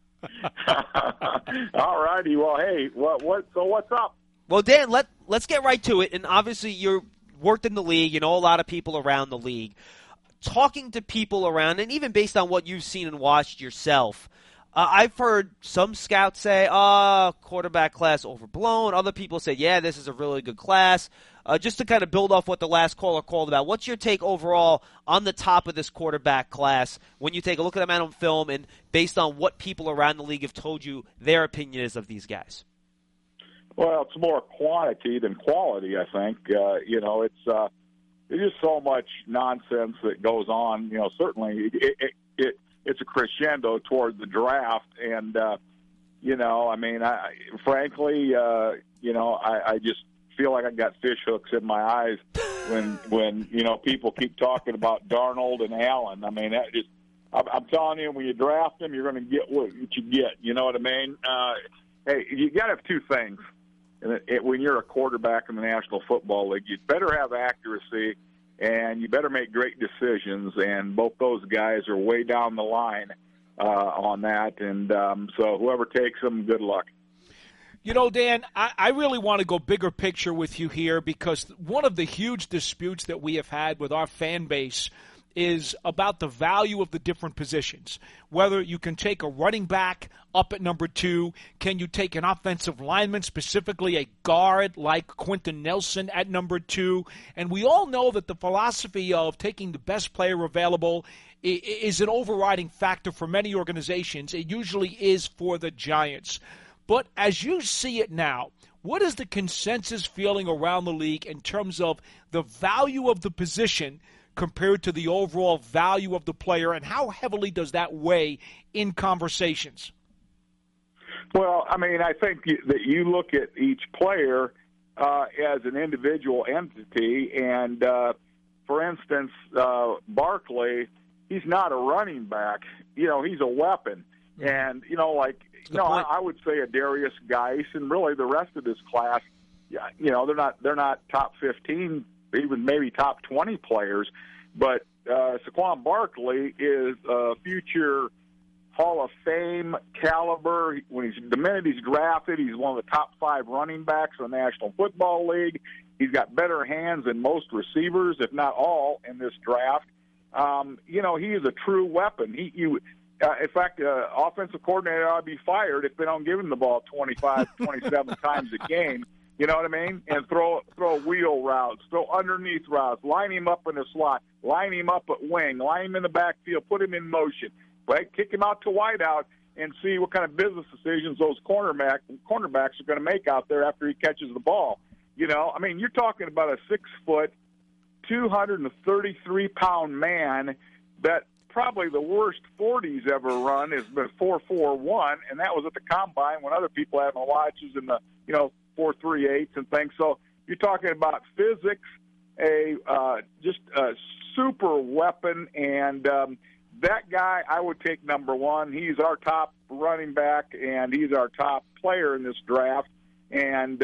All righty. Well, hey, what's up? Well, Dan, let's get right to it. And obviously, you're worked in the league. You know a lot of people around the league. Talking to people around, and even based on what you've seen and watched yourself, I've heard some scouts say, quarterback class overblown. Other people say, yeah, this is a really good class. Just to kind of build off what the last caller called about, what's your take overall on the top of this quarterback class when you take a look at them out on film and based on what people around the league have told you their opinion is of these guys? Well, it's more quantity than quality, I think. There's just so much nonsense that goes on. Certainly it's a crescendo toward the draft, and frankly, I just feel like I got fish hooks in my eyes when people keep talking about Darnold and Allen. I mean, I'm telling you, when you draft them, you're going to get what you get. You know what I mean? Hey, you got to have two things when you're a quarterback in the National Football League. You better have accuracy, and you better make great decisions. And both those guys are way down the line on that. And so whoever takes them, good luck. You know, Dan, I really want to go bigger picture with you here, because one of the huge disputes that we have had with our fan base is about the value of the different positions. Whether you can take a running back up at number 2, can you take an offensive lineman, specifically a guard like Quentin Nelson at number 2? And we all know that the philosophy of taking the best player available is an overriding factor for many organizations. It usually is for the Giants. But as you see it now, what is the consensus feeling around the league in terms of the value of the position compared to the overall value of the player, and how heavily does that weigh in conversations? Well, I mean, I think that you look at each player as an individual entity, and for instance, Barkley, he's not a running back. He's a weapon. And, I would say a Darius Geis and really the rest of this class, they're not top 15, even maybe top 20 players. But Saquon Barkley is a future Hall of Fame caliber. The minute he's drafted, he's one of the top 5 running backs in the National Football League. He's got better hands than most receivers, if not all, in this draft. He is a true weapon. In fact, offensive coordinator ought to be fired if they don't give him the ball 25, 27 times a game. You know what I mean? And throw wheel routes, throw underneath routes, line him up in the slot, line him up at wing, line him in the backfield, put him in motion, right? Kick him out to wideout and see what kind of business decisions those cornerbacks are going to make out there after he catches the ball. You're talking about a 6-foot, 233-pound man that probably the worst 40's ever run has been 4.41, and that was at the combine when other people had watches in the 4.38 and things. So you're talking about physics, just a super weapon, and that guy I would take number 1. He's our top running back, and he's our top player in this draft. And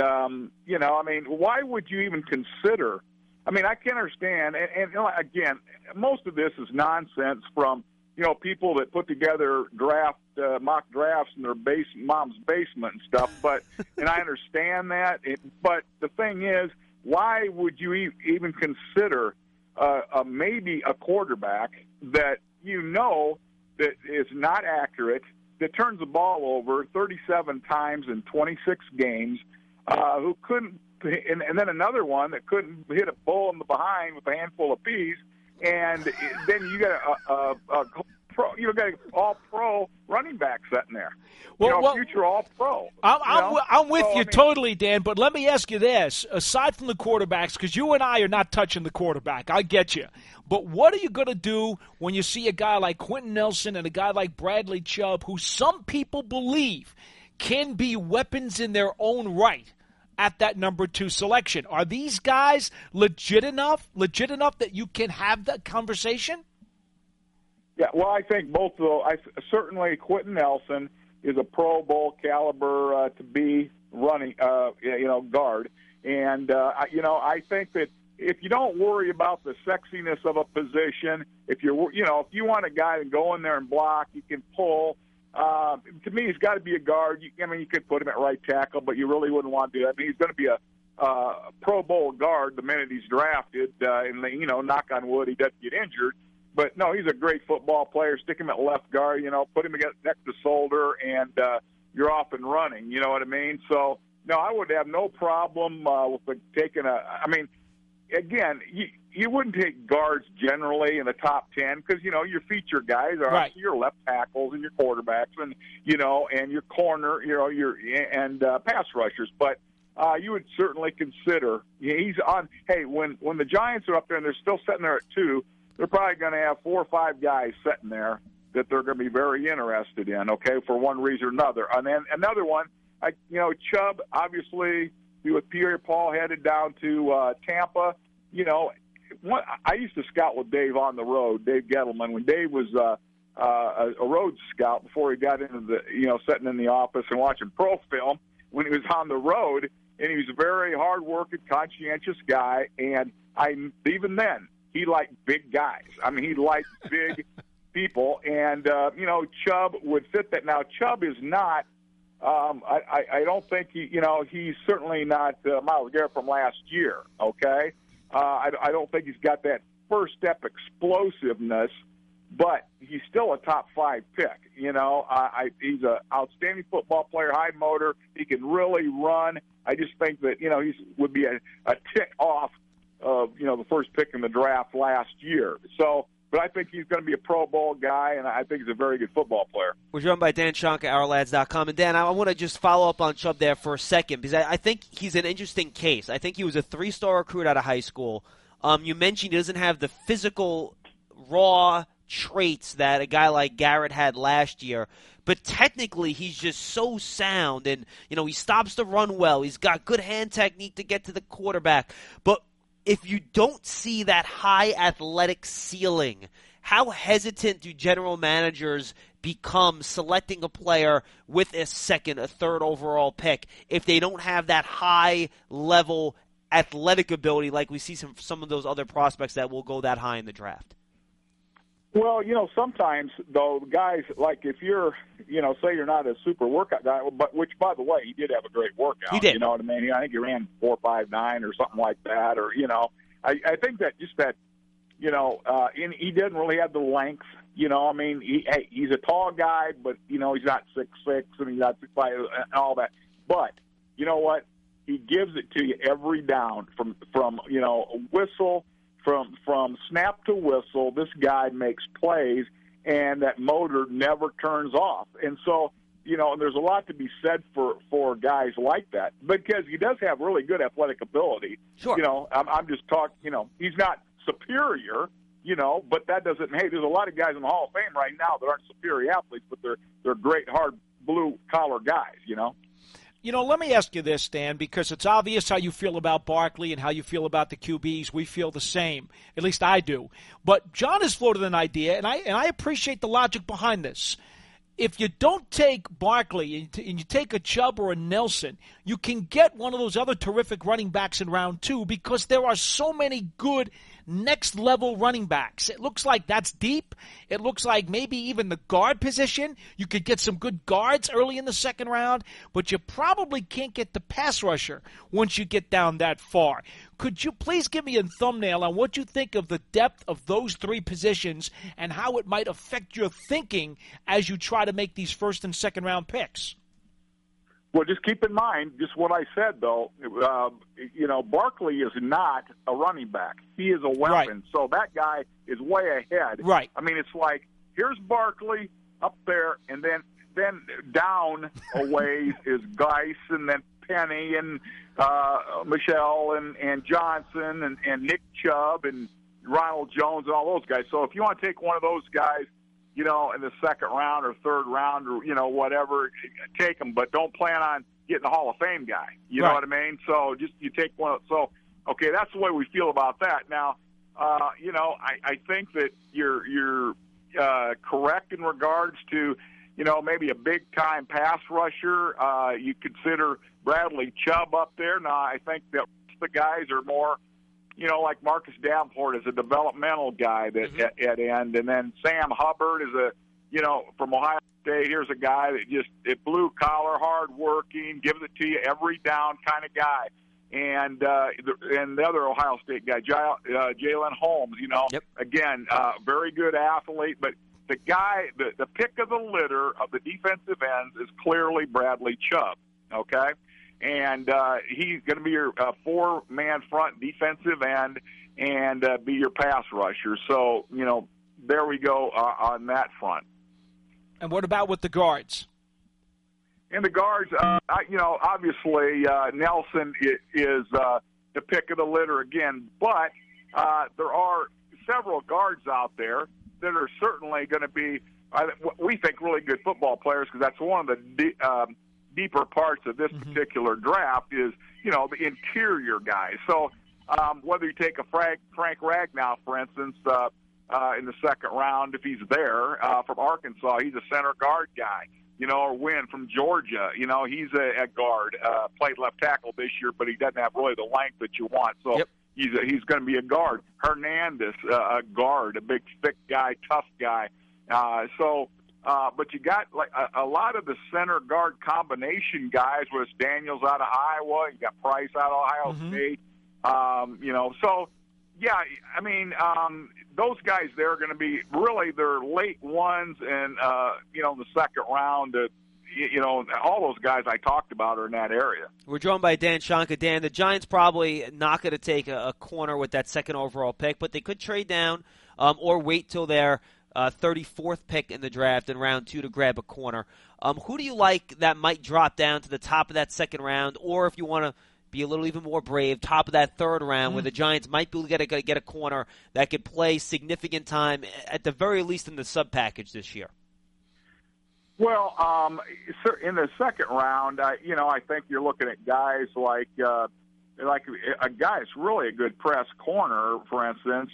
why would you even consider? I can understand, and again, most of this is nonsense from people that put together mock drafts in their mom's basement and stuff. And I understand that. But the thing is, why would you even consider maybe a quarterback that that is not accurate, that turns the ball over 37 times in 26 games, who couldn't? And then another one that couldn't hit a bull in the behind with a handful of peas, and then you got an all-pro running back sitting there. Future all-pro. I'm with you totally, Dan, but let me ask you this. Aside from the quarterbacks, because you and I are not touching the quarterback, I get you. But what are you going to do when you see a guy like Quentin Nelson and a guy like Bradley Chubb, who some people believe can be weapons in their own right at that number 2 selection? Are these guys legit enough that you can have that conversation? Yeah, well, I think both of those. Certainly Quentin Nelson is a Pro Bowl caliber to be running, guard. And, I think that if you don't worry about the sexiness of a position, if you want a guy to go in there and block, you can pull. To me, he's got to be a guard. You could put him at right tackle, but you really wouldn't want to do that. He's going to be a Pro Bowl guard the minute he's drafted, and knock on wood, he doesn't get injured. But no, he's a great football player. Stick him at left guard, put him next to Solder, and you're off and running. You know what I mean? So no, I would have no problem with taking again, you wouldn't take guards generally in the top 10 because, your feature guys are right. Your left tackles and your quarterbacks and, and your corner, and pass rushers. But you would certainly consider he's on. Hey, when the Giants are up there and they're still sitting there at 2, they're probably going to have 4 or 5 guys sitting there that they're going to be very interested in, okay, for one reason or another. And then another one, Chubb, obviously, with Pierre-Paul headed down to Tampa, I used to scout with Dave on the road, Dave Gettleman, when Dave was a road scout before he got into sitting in the office and watching pro film when he was on the road. And he was a very hard-working, conscientious guy. And even then, he liked big guys. I mean, he liked big people. And, Chubb would fit that. Now, Chubb is not I don't think he's certainly not Myles Garrett from last year, okay? I don't think he's got that first-step explosiveness, but he's still a top-5 pick. He's an outstanding football player, high motor. He can really run. I just think that, he would be a tick off of, the first pick in the draft last year. So, but I think he's going to be a Pro Bowl guy, and I think he's a very good football player. We're joined by Dan Schonk at OurLads.com. And, Dan, I want to just follow up on Chubb there for a second because I think he's an interesting case. I think he was a 3-star recruit out of high school. You mentioned he doesn't have the physical, raw traits that a guy like Garrett had last year. But technically, he's just so sound, and, he stops the run well. He's got good hand technique to get to the quarterback. But if you don't see that high athletic ceiling, how hesitant do general managers become selecting a player with a second, a third overall pick if they don't have that high-level athletic ability like we see some of those other prospects that will go that high in the draft? Well, sometimes, though, guys, like if you're, say you're not a super workout guy, but which, by the way, he did have a great workout. He did. You know what I mean? I think he ran 4.59 or something like that. Or, I think that just that, he didn't really have the length. He's a tall guy, but, he's not 6'6", and he's not 6'5", and all that. But, you know what? He gives it to you every down from whistle. From snap to whistle, this guy makes plays, and that motor never turns off. And so, there's a lot to be said for guys like that because he does have really good athletic ability. Sure. I'm just talking, he's not superior, but that doesn't, hey, there's a lot of guys in the Hall of Fame right now that aren't superior athletes, but they're great, hard, blue-collar guys, Let me ask you this, Dan, because it's obvious how you feel about Barkley and how you feel about the QBs. We feel the same. At least I do. But John has floated an idea, and I appreciate the logic behind this. If you don't take Barkley and you take a Chubb or a Nelson, you can get one of those other terrific running backs in round 2 because there are so many good next-level running backs. It looks like that's deep. It looks like maybe even the guard position. You could get some good guards early in the second round, but you probably can't get the pass rusher once you get down that far. Could you please give me a thumbnail on what you think of the depth of those 3 positions and how it might affect your thinking as you try to make these first and second round picks? Well, just keep in mind, just what I said, though, Barkley is not a running back. He is a weapon. Right. So that guy is way ahead. Right. I mean, it's like, here's Barkley up there, and then down a ways is Geis, and then Penny, and Michelle, and Johnson, and Nick Chubb, and Ronald Jones, and all those guys. So if you want to take one of those guys, in the second round or third round or, whatever, take them. But don't plan on getting a Hall of Fame guy. You know what I mean? So just you take one. So, okay, that's the way we feel about that. Now, I think that you're correct in regards to, maybe a big-time pass rusher. You consider Bradley Chubb up there. Now, I think that the guys are more – like Marcus Davenport is a developmental guy that at end, and then Sam Hubbard is from Ohio State. Here's a guy that blue collar, hard working, gives it to you every down kind of guy. And the other Ohio State guy, Jalen Holmes. Again, very good athlete, but the guy, the pick of the litter of the defensive ends is clearly Bradley Chubb. Okay. And he's going to be your 4-man front defensive end and be your pass rusher. So, there we go on that front. And what about with the guards? In the guards, obviously Nelson is the pick of the litter again. But there are several guards out there that are certainly going to be, we think, really good football players because that's one of the deeper parts of this particular draft is, the interior guys. So, whether you take a Frank Ragnow, for instance, in the second round, if he's there from Arkansas, he's a center guard guy. Or Wynn from Georgia, he's a guard, played left tackle this year, but he doesn't have really the length that you want. So yep. he's going to be a guard. Hernandez, a guard, a big, thick guy, tough guy. But you got like a lot of the center guard combination guys, whether it's Daniels out of Iowa, you got Price out of Ohio State. So yeah, I mean, those guys there are going to be really their late ones, and the second round. All those guys I talked about are in that area. We're joined by Dan Shonka. Dan, the Giants probably not going to take a corner with that second overall pick, but they could trade down or wait till their 34th pick in the draft in round 2 to grab a corner. Who do you like that might drop down to the top of that second round, or if you want to be a little even more brave, top of that third round where the Giants might be able to get a corner that could play significant time, at the very least in the sub-package this year? Well, in the second round, I think you're looking at guys like a guy that's really a good press corner, for instance,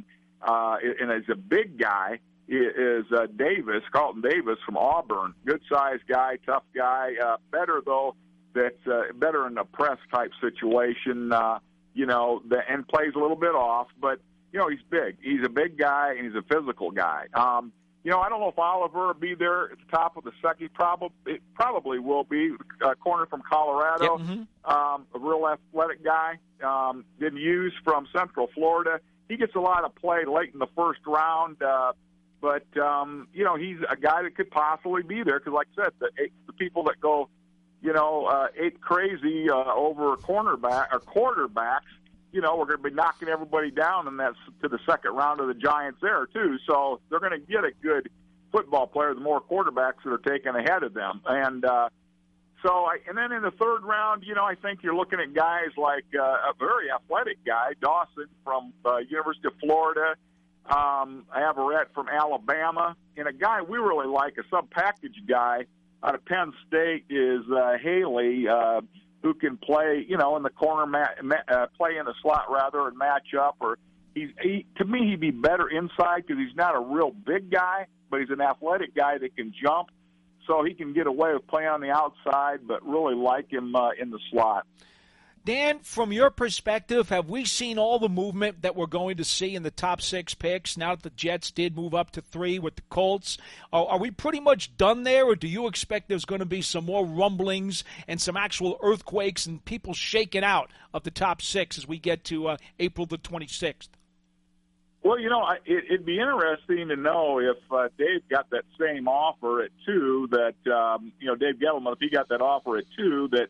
and is a big guy, is Davis, Carlton Davis from Auburn. Good-sized guy, tough guy, better, though, that's better in a press-type situation, and plays a little bit off. But, he's big. He's a big guy, and he's a physical guy. I don't know if Oliver will be there at the top of the second. It probably will be. A corner from Colorado, a real athletic guy. Been used from Central Florida. He gets a lot of play late in the first round, but he's a guy that could possibly be there because, like I said, the people that go ape crazy over cornerback or quarterbacks, we're going to be knocking everybody down in that to the second round of the Giants there too. So they're going to get a good football player, the more quarterbacks that are taken ahead of them. And and then in the third round, I think you're looking at guys like a very athletic guy, Dawson from University of Florida, Averett from Alabama, and a guy we really like, a sub-package guy out of Penn State is Haley, who can play, in the corner, play in the slot rather, and match up. Or to me, he'd be better inside because he's not a real big guy, but he's an athletic guy that can jump, so he can get away with playing on the outside. But really like him in the slot. Dan, from your perspective, have we seen all the movement that we're going to see in the top 6 picks now that the Jets did move up to 3 with the Colts? Are we pretty much done there, or do you expect there's going to be some more rumblings and some actual earthquakes and people shaking out of the top 6 as we get to April the 26th? Well, it'd be interesting to know if Dave got that same offer at 2 that, Dave Gettleman, if he got that offer at 2 that,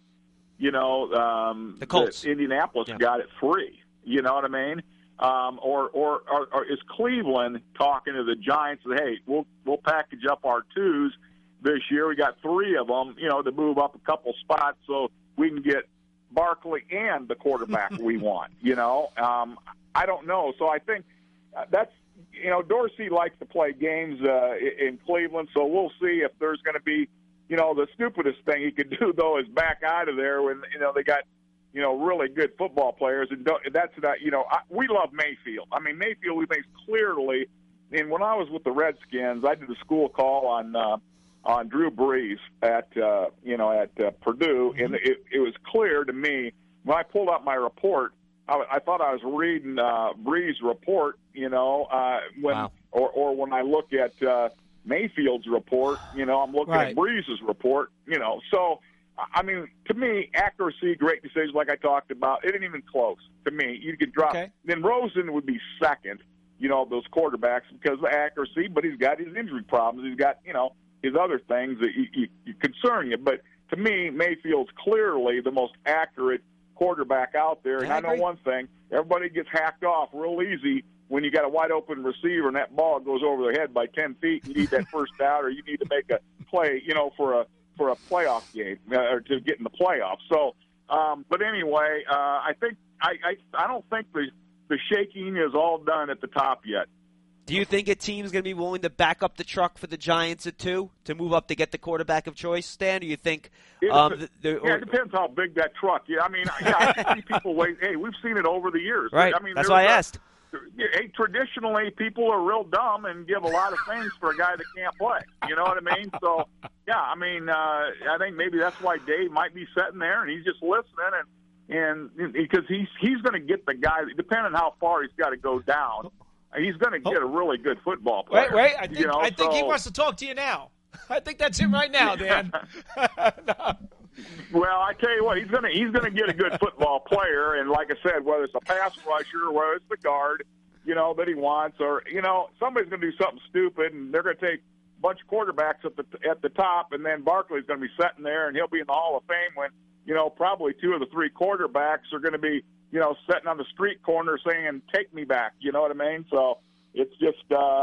the Colts. Indianapolis got at 3. You know what I mean? Or is Cleveland talking to the Giants? Hey, we'll package up our 2s this year. We got 3 of them, to move up a couple spots so we can get Barkley and the quarterback we want. I don't know. So I think that's Dorsey likes to play games in Cleveland, so we'll see if there's going to be. The stupidest thing he could do, though, is back out of there when, they got, really good football players. And that's not, we love Mayfield. I mean, Mayfield, we think clearly, and when I was with the Redskins, I did a school call on Drew Brees at Purdue, and it was clear to me, when I pulled up my report, I thought I was reading Brees' report, Wow. or when I look at Mayfield's report, I'm looking at Brees' report, So, I mean, to me, accuracy, great decisions like I talked about, it ain't even close to me. You could drop. Okay. Then Rosen would be second, those quarterbacks because of accuracy, but he's got his injury problems. He's got, his other things that you concern you. But to me, Mayfield's clearly the most accurate quarterback out there. And I know one thing, everybody gets hacked off real easy when you got a wide-open receiver and that ball goes over their head by 10 feet, you need that first out, or you need to make a play, for a playoff game or to get in the playoffs. So, but anyway, I think I don't think the shaking is all done at the top yet. Do you think a team's going to be willing to back up the truck for the Giants at 2 to move up to get the quarterback of choice, Stan? Do you think? It depends how big that truck. Yeah, I mean, I see people wait. Hey, we've seen it over the years. Right. I mean, that's why I asked. Hey, traditionally, people are real dumb and give a lot of things for a guy that can't play. You know what I mean? So, yeah, I mean, I think maybe that's why Dave might be sitting there and he's just listening, and because he's going to get the guy, depending on how far he's got to go down, he's going to get a really good football player. Wait, I think he wants to talk to you now. I think that's him right now, Dan. No. Well, I tell you what, he's gonna get a good football player, and like I said, whether it's a pass rusher or whether it's the guard, that he wants, or somebody's gonna do something stupid, and they're gonna take a bunch of quarterbacks at the top, and then Barkley's gonna be sitting there, and he'll be in the Hall of Fame when probably 2 of the 3 quarterbacks are gonna be sitting on the street corner saying, "Take me back." You know what I mean? So it's just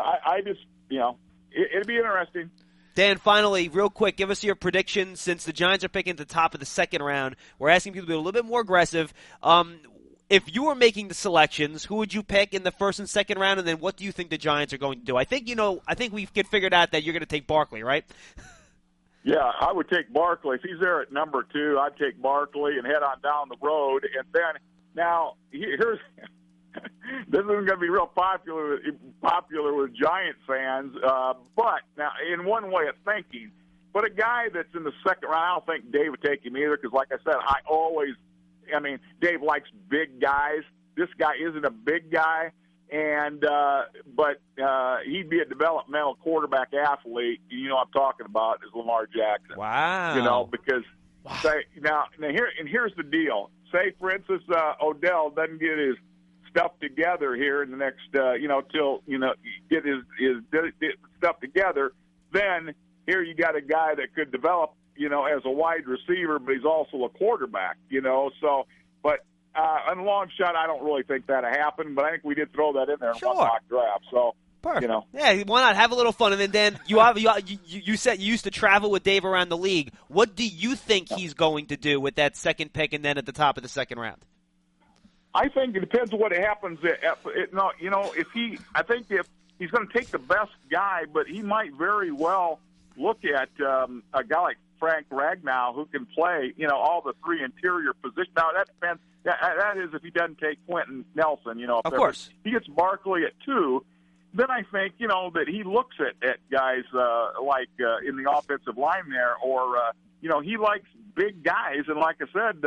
it'd be interesting. Dan, finally, real quick, give us your prediction since the Giants are picking at the top of the second round. We're asking people to be a little bit more aggressive. If you were making the selections, who would you pick in the first and second round, and then what do you think the Giants are going to do? I think we've figured out that you're going to take Barkley, right? Yeah, I would take Barkley. If he's there at number 2, I'd take Barkley and head on down the road. And then, now, here's – this isn't going to be real popular with Giants fans, but now in one way of thinking. But a guy that's in the second round, I don't think Dave would take him either because, like I said, Dave likes big guys. This guy isn't a big guy, but he'd be a developmental quarterback athlete. I'm talking about is Lamar Jackson. Wow. Because here's the deal. Say, for instance, Odell doesn't get his stuff together here in the next, till get his stuff together. Then here you got a guy that could develop, as a wide receiver, but he's also a quarterback. So, but on a long shot, I don't really think that'll happen. But I think we did throw that in there in one mock draft. So, perfect. Yeah, why not have a little fun? And then Dan, you said you used to travel with Dave around the league. What do you think he's going to do with that second pick and then at the top of the second round? I think it depends on what happens. If he's going to take the best guy, but he might very well look at a guy like Frank Ragnow who can play, all the 3 interior positions. Now that depends. That is if he doesn't take Quentin Nelson. Of course, he gets Barkley at 2. Then I think that he looks at guys like in the offensive line there, or he likes big guys. And like I said.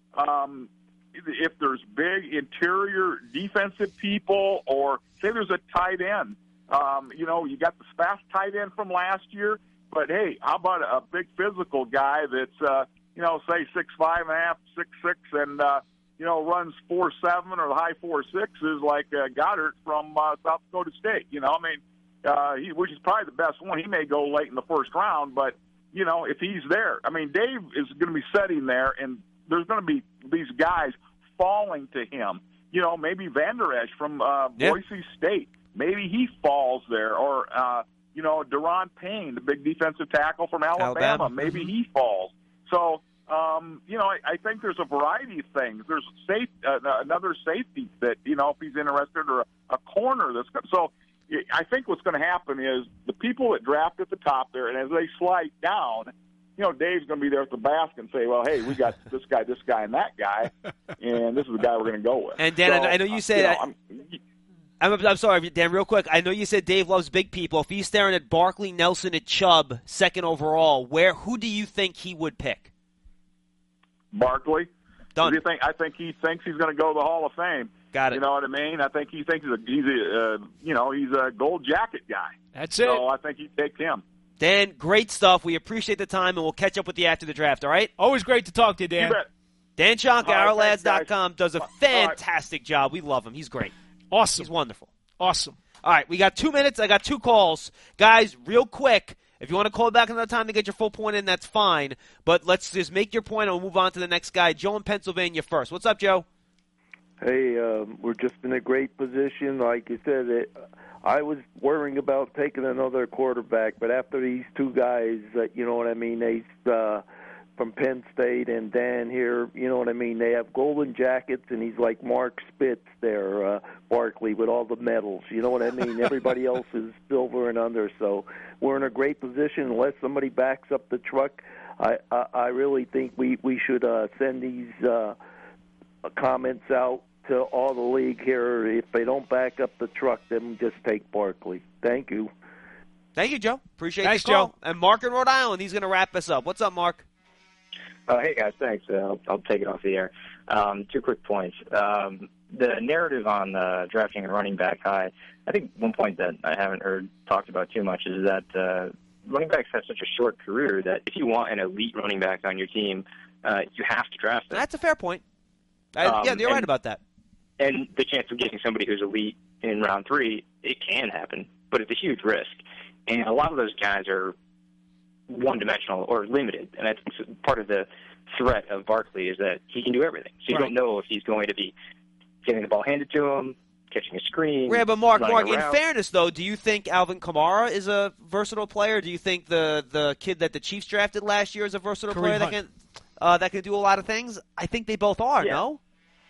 If there's big interior defensive people, or say there's a tight end, you got the fast tight end from last year, but hey, how about a big physical guy that's, say 6'5.5", 6'6", and, runs 4.7 or the high 4.6s like Goddard from South Dakota State. Which is probably the best one. He may go late in the first round, but, if he's there. Dave is going to be sitting there, and there's going to be these guys falling to him. Maybe Van Der Esch from Boise State. Maybe he falls there. Or, Deron Payne, the big defensive tackle from Alabama. Maybe he falls. So, I think there's a variety of things. There's another safety that, if he's interested, or a corner that's – so I think what's going to happen is the people that draft at the top there, and as they slide down – Dave's going to be there at the basket and say, well, hey, we got this guy, and that guy, and this is the guy we're going to go with. And, Dan, I know you said I'm sorry, Dan, real quick. I know you said Dave loves big people. If he's staring at Barkley, Nelson, and Chubb, second overall, who do you think he would pick? Barkley. Done. I think he thinks he's going to go to the Hall of Fame. Got it. You know what I mean? I think he thinks he's a gold jacket guy. That's it. So I think he'd take him. Dan, great stuff. We appreciate the time, and we'll catch up with you after the draft, all right? Always great to talk to you, Dan. You bet. Dan Chonka, OurLads.com, does a fantastic job. We love him. He's great. Awesome. He's wonderful. Awesome. All right, we got 2 minutes. I got 2 calls. Guys, real quick, if you want to call back another time to get your full point in, that's fine. But let's just make your point, and we'll move on to the next guy. Joe in Pennsylvania first. What's up, Joe? Hey, we're just in a great position. Like you said, I was worrying about taking another quarterback, but after these 2 guys, you know what I mean, from Penn State, and Dan here, you know what I mean? They have golden jackets, and he's like Mark Spitz there, Barkley, with all the medals. You know what I mean? Everybody else is silver and under, so we're in a great position. Unless somebody backs up the truck, I really think we should send these comments out to all the league here. If they don't back up the truck, then just take Barkley. Thank you. Thank you, Joe. Appreciate Thanks, the call. Joe. And Mark in Rhode Island, he's going to wrap us up. What's up, Mark? Hey, guys, thanks. I'll take it off the air. 2 quick points. The narrative on drafting a running back high, I think one point that I haven't heard talked about too much is that running backs have such a short career that if you want an elite running back on your team, you have to draft them. That's a fair point. Yeah, you're right about that. And the chance of getting somebody who's elite in round 3, it can happen, but it's a huge risk. And a lot of those guys are one-dimensional or limited. And I think part of the threat of Barkley is that he can do everything. So you don't know if he's going to be getting the ball handed to him, catching a screen. Yeah, but Mark, running in around. fairness, though, do you think Alvin Kamara is a versatile player? Do you think the kid that the Chiefs drafted last year is a versatile player that can do a lot of things? I think they both are, no?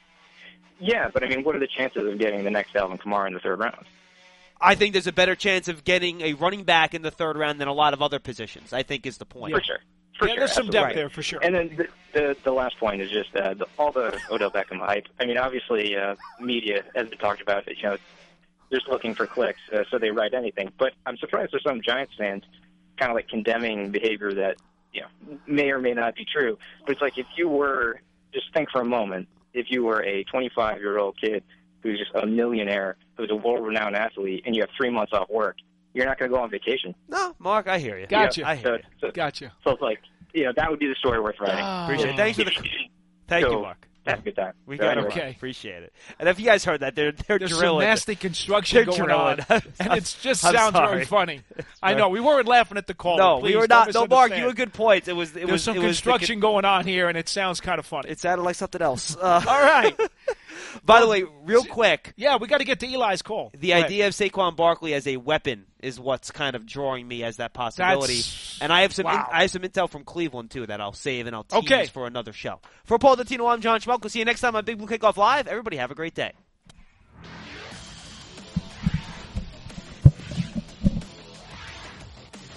Yeah, but I mean, what are the chances of getting the next Alvin Kamara in the 3rd round? I think there's a better chance of getting a running back in the 3rd round than a lot of other positions, I think is the point. For sure. There's some depth absolutely. there for sure. And then the last point is just all the Odell Beckham hype. I mean, obviously, media, as we talked about, just looking for clicks, so they write anything. But I'm surprised there's some Giants fans kind of like condemning behavior that may or may not be true. But it's like if you were, just think for a moment, if you were a 25-year-old kid who's just a millionaire, who's a world-renowned athlete, and you have 3 months off work, you're not going to go on vacation. No, Mark, I hear you. Gotcha. I hear you. Gotcha. So it's like, that would be the story worth writing. Appreciate it. Thanks for the Thank you, Mark. Have a good time. We got it. Okay. Appreciate it. And if you guys heard that, they're There's drilling. some nasty construction going on, and it just I'm sounds sorry. very funny. I know we weren't laughing at the call. No, Please we were don't not. No, Mark, misunderstand. you had good points. There's some construction going on here, and it sounds kind of funny. It sounded like something else. All right. By the way, real quick. Yeah, we got to get to Eli's call. The idea of Saquon Barkley as a weapon is what's kind of drawing me as that possibility. And I have some I have some intel from Cleveland, too, that I'll save and I'll tease for another show. For Paul Dottino, I'm John Schmuck. We'll see you next time on Big Blue Kickoff Live. Everybody have a great day.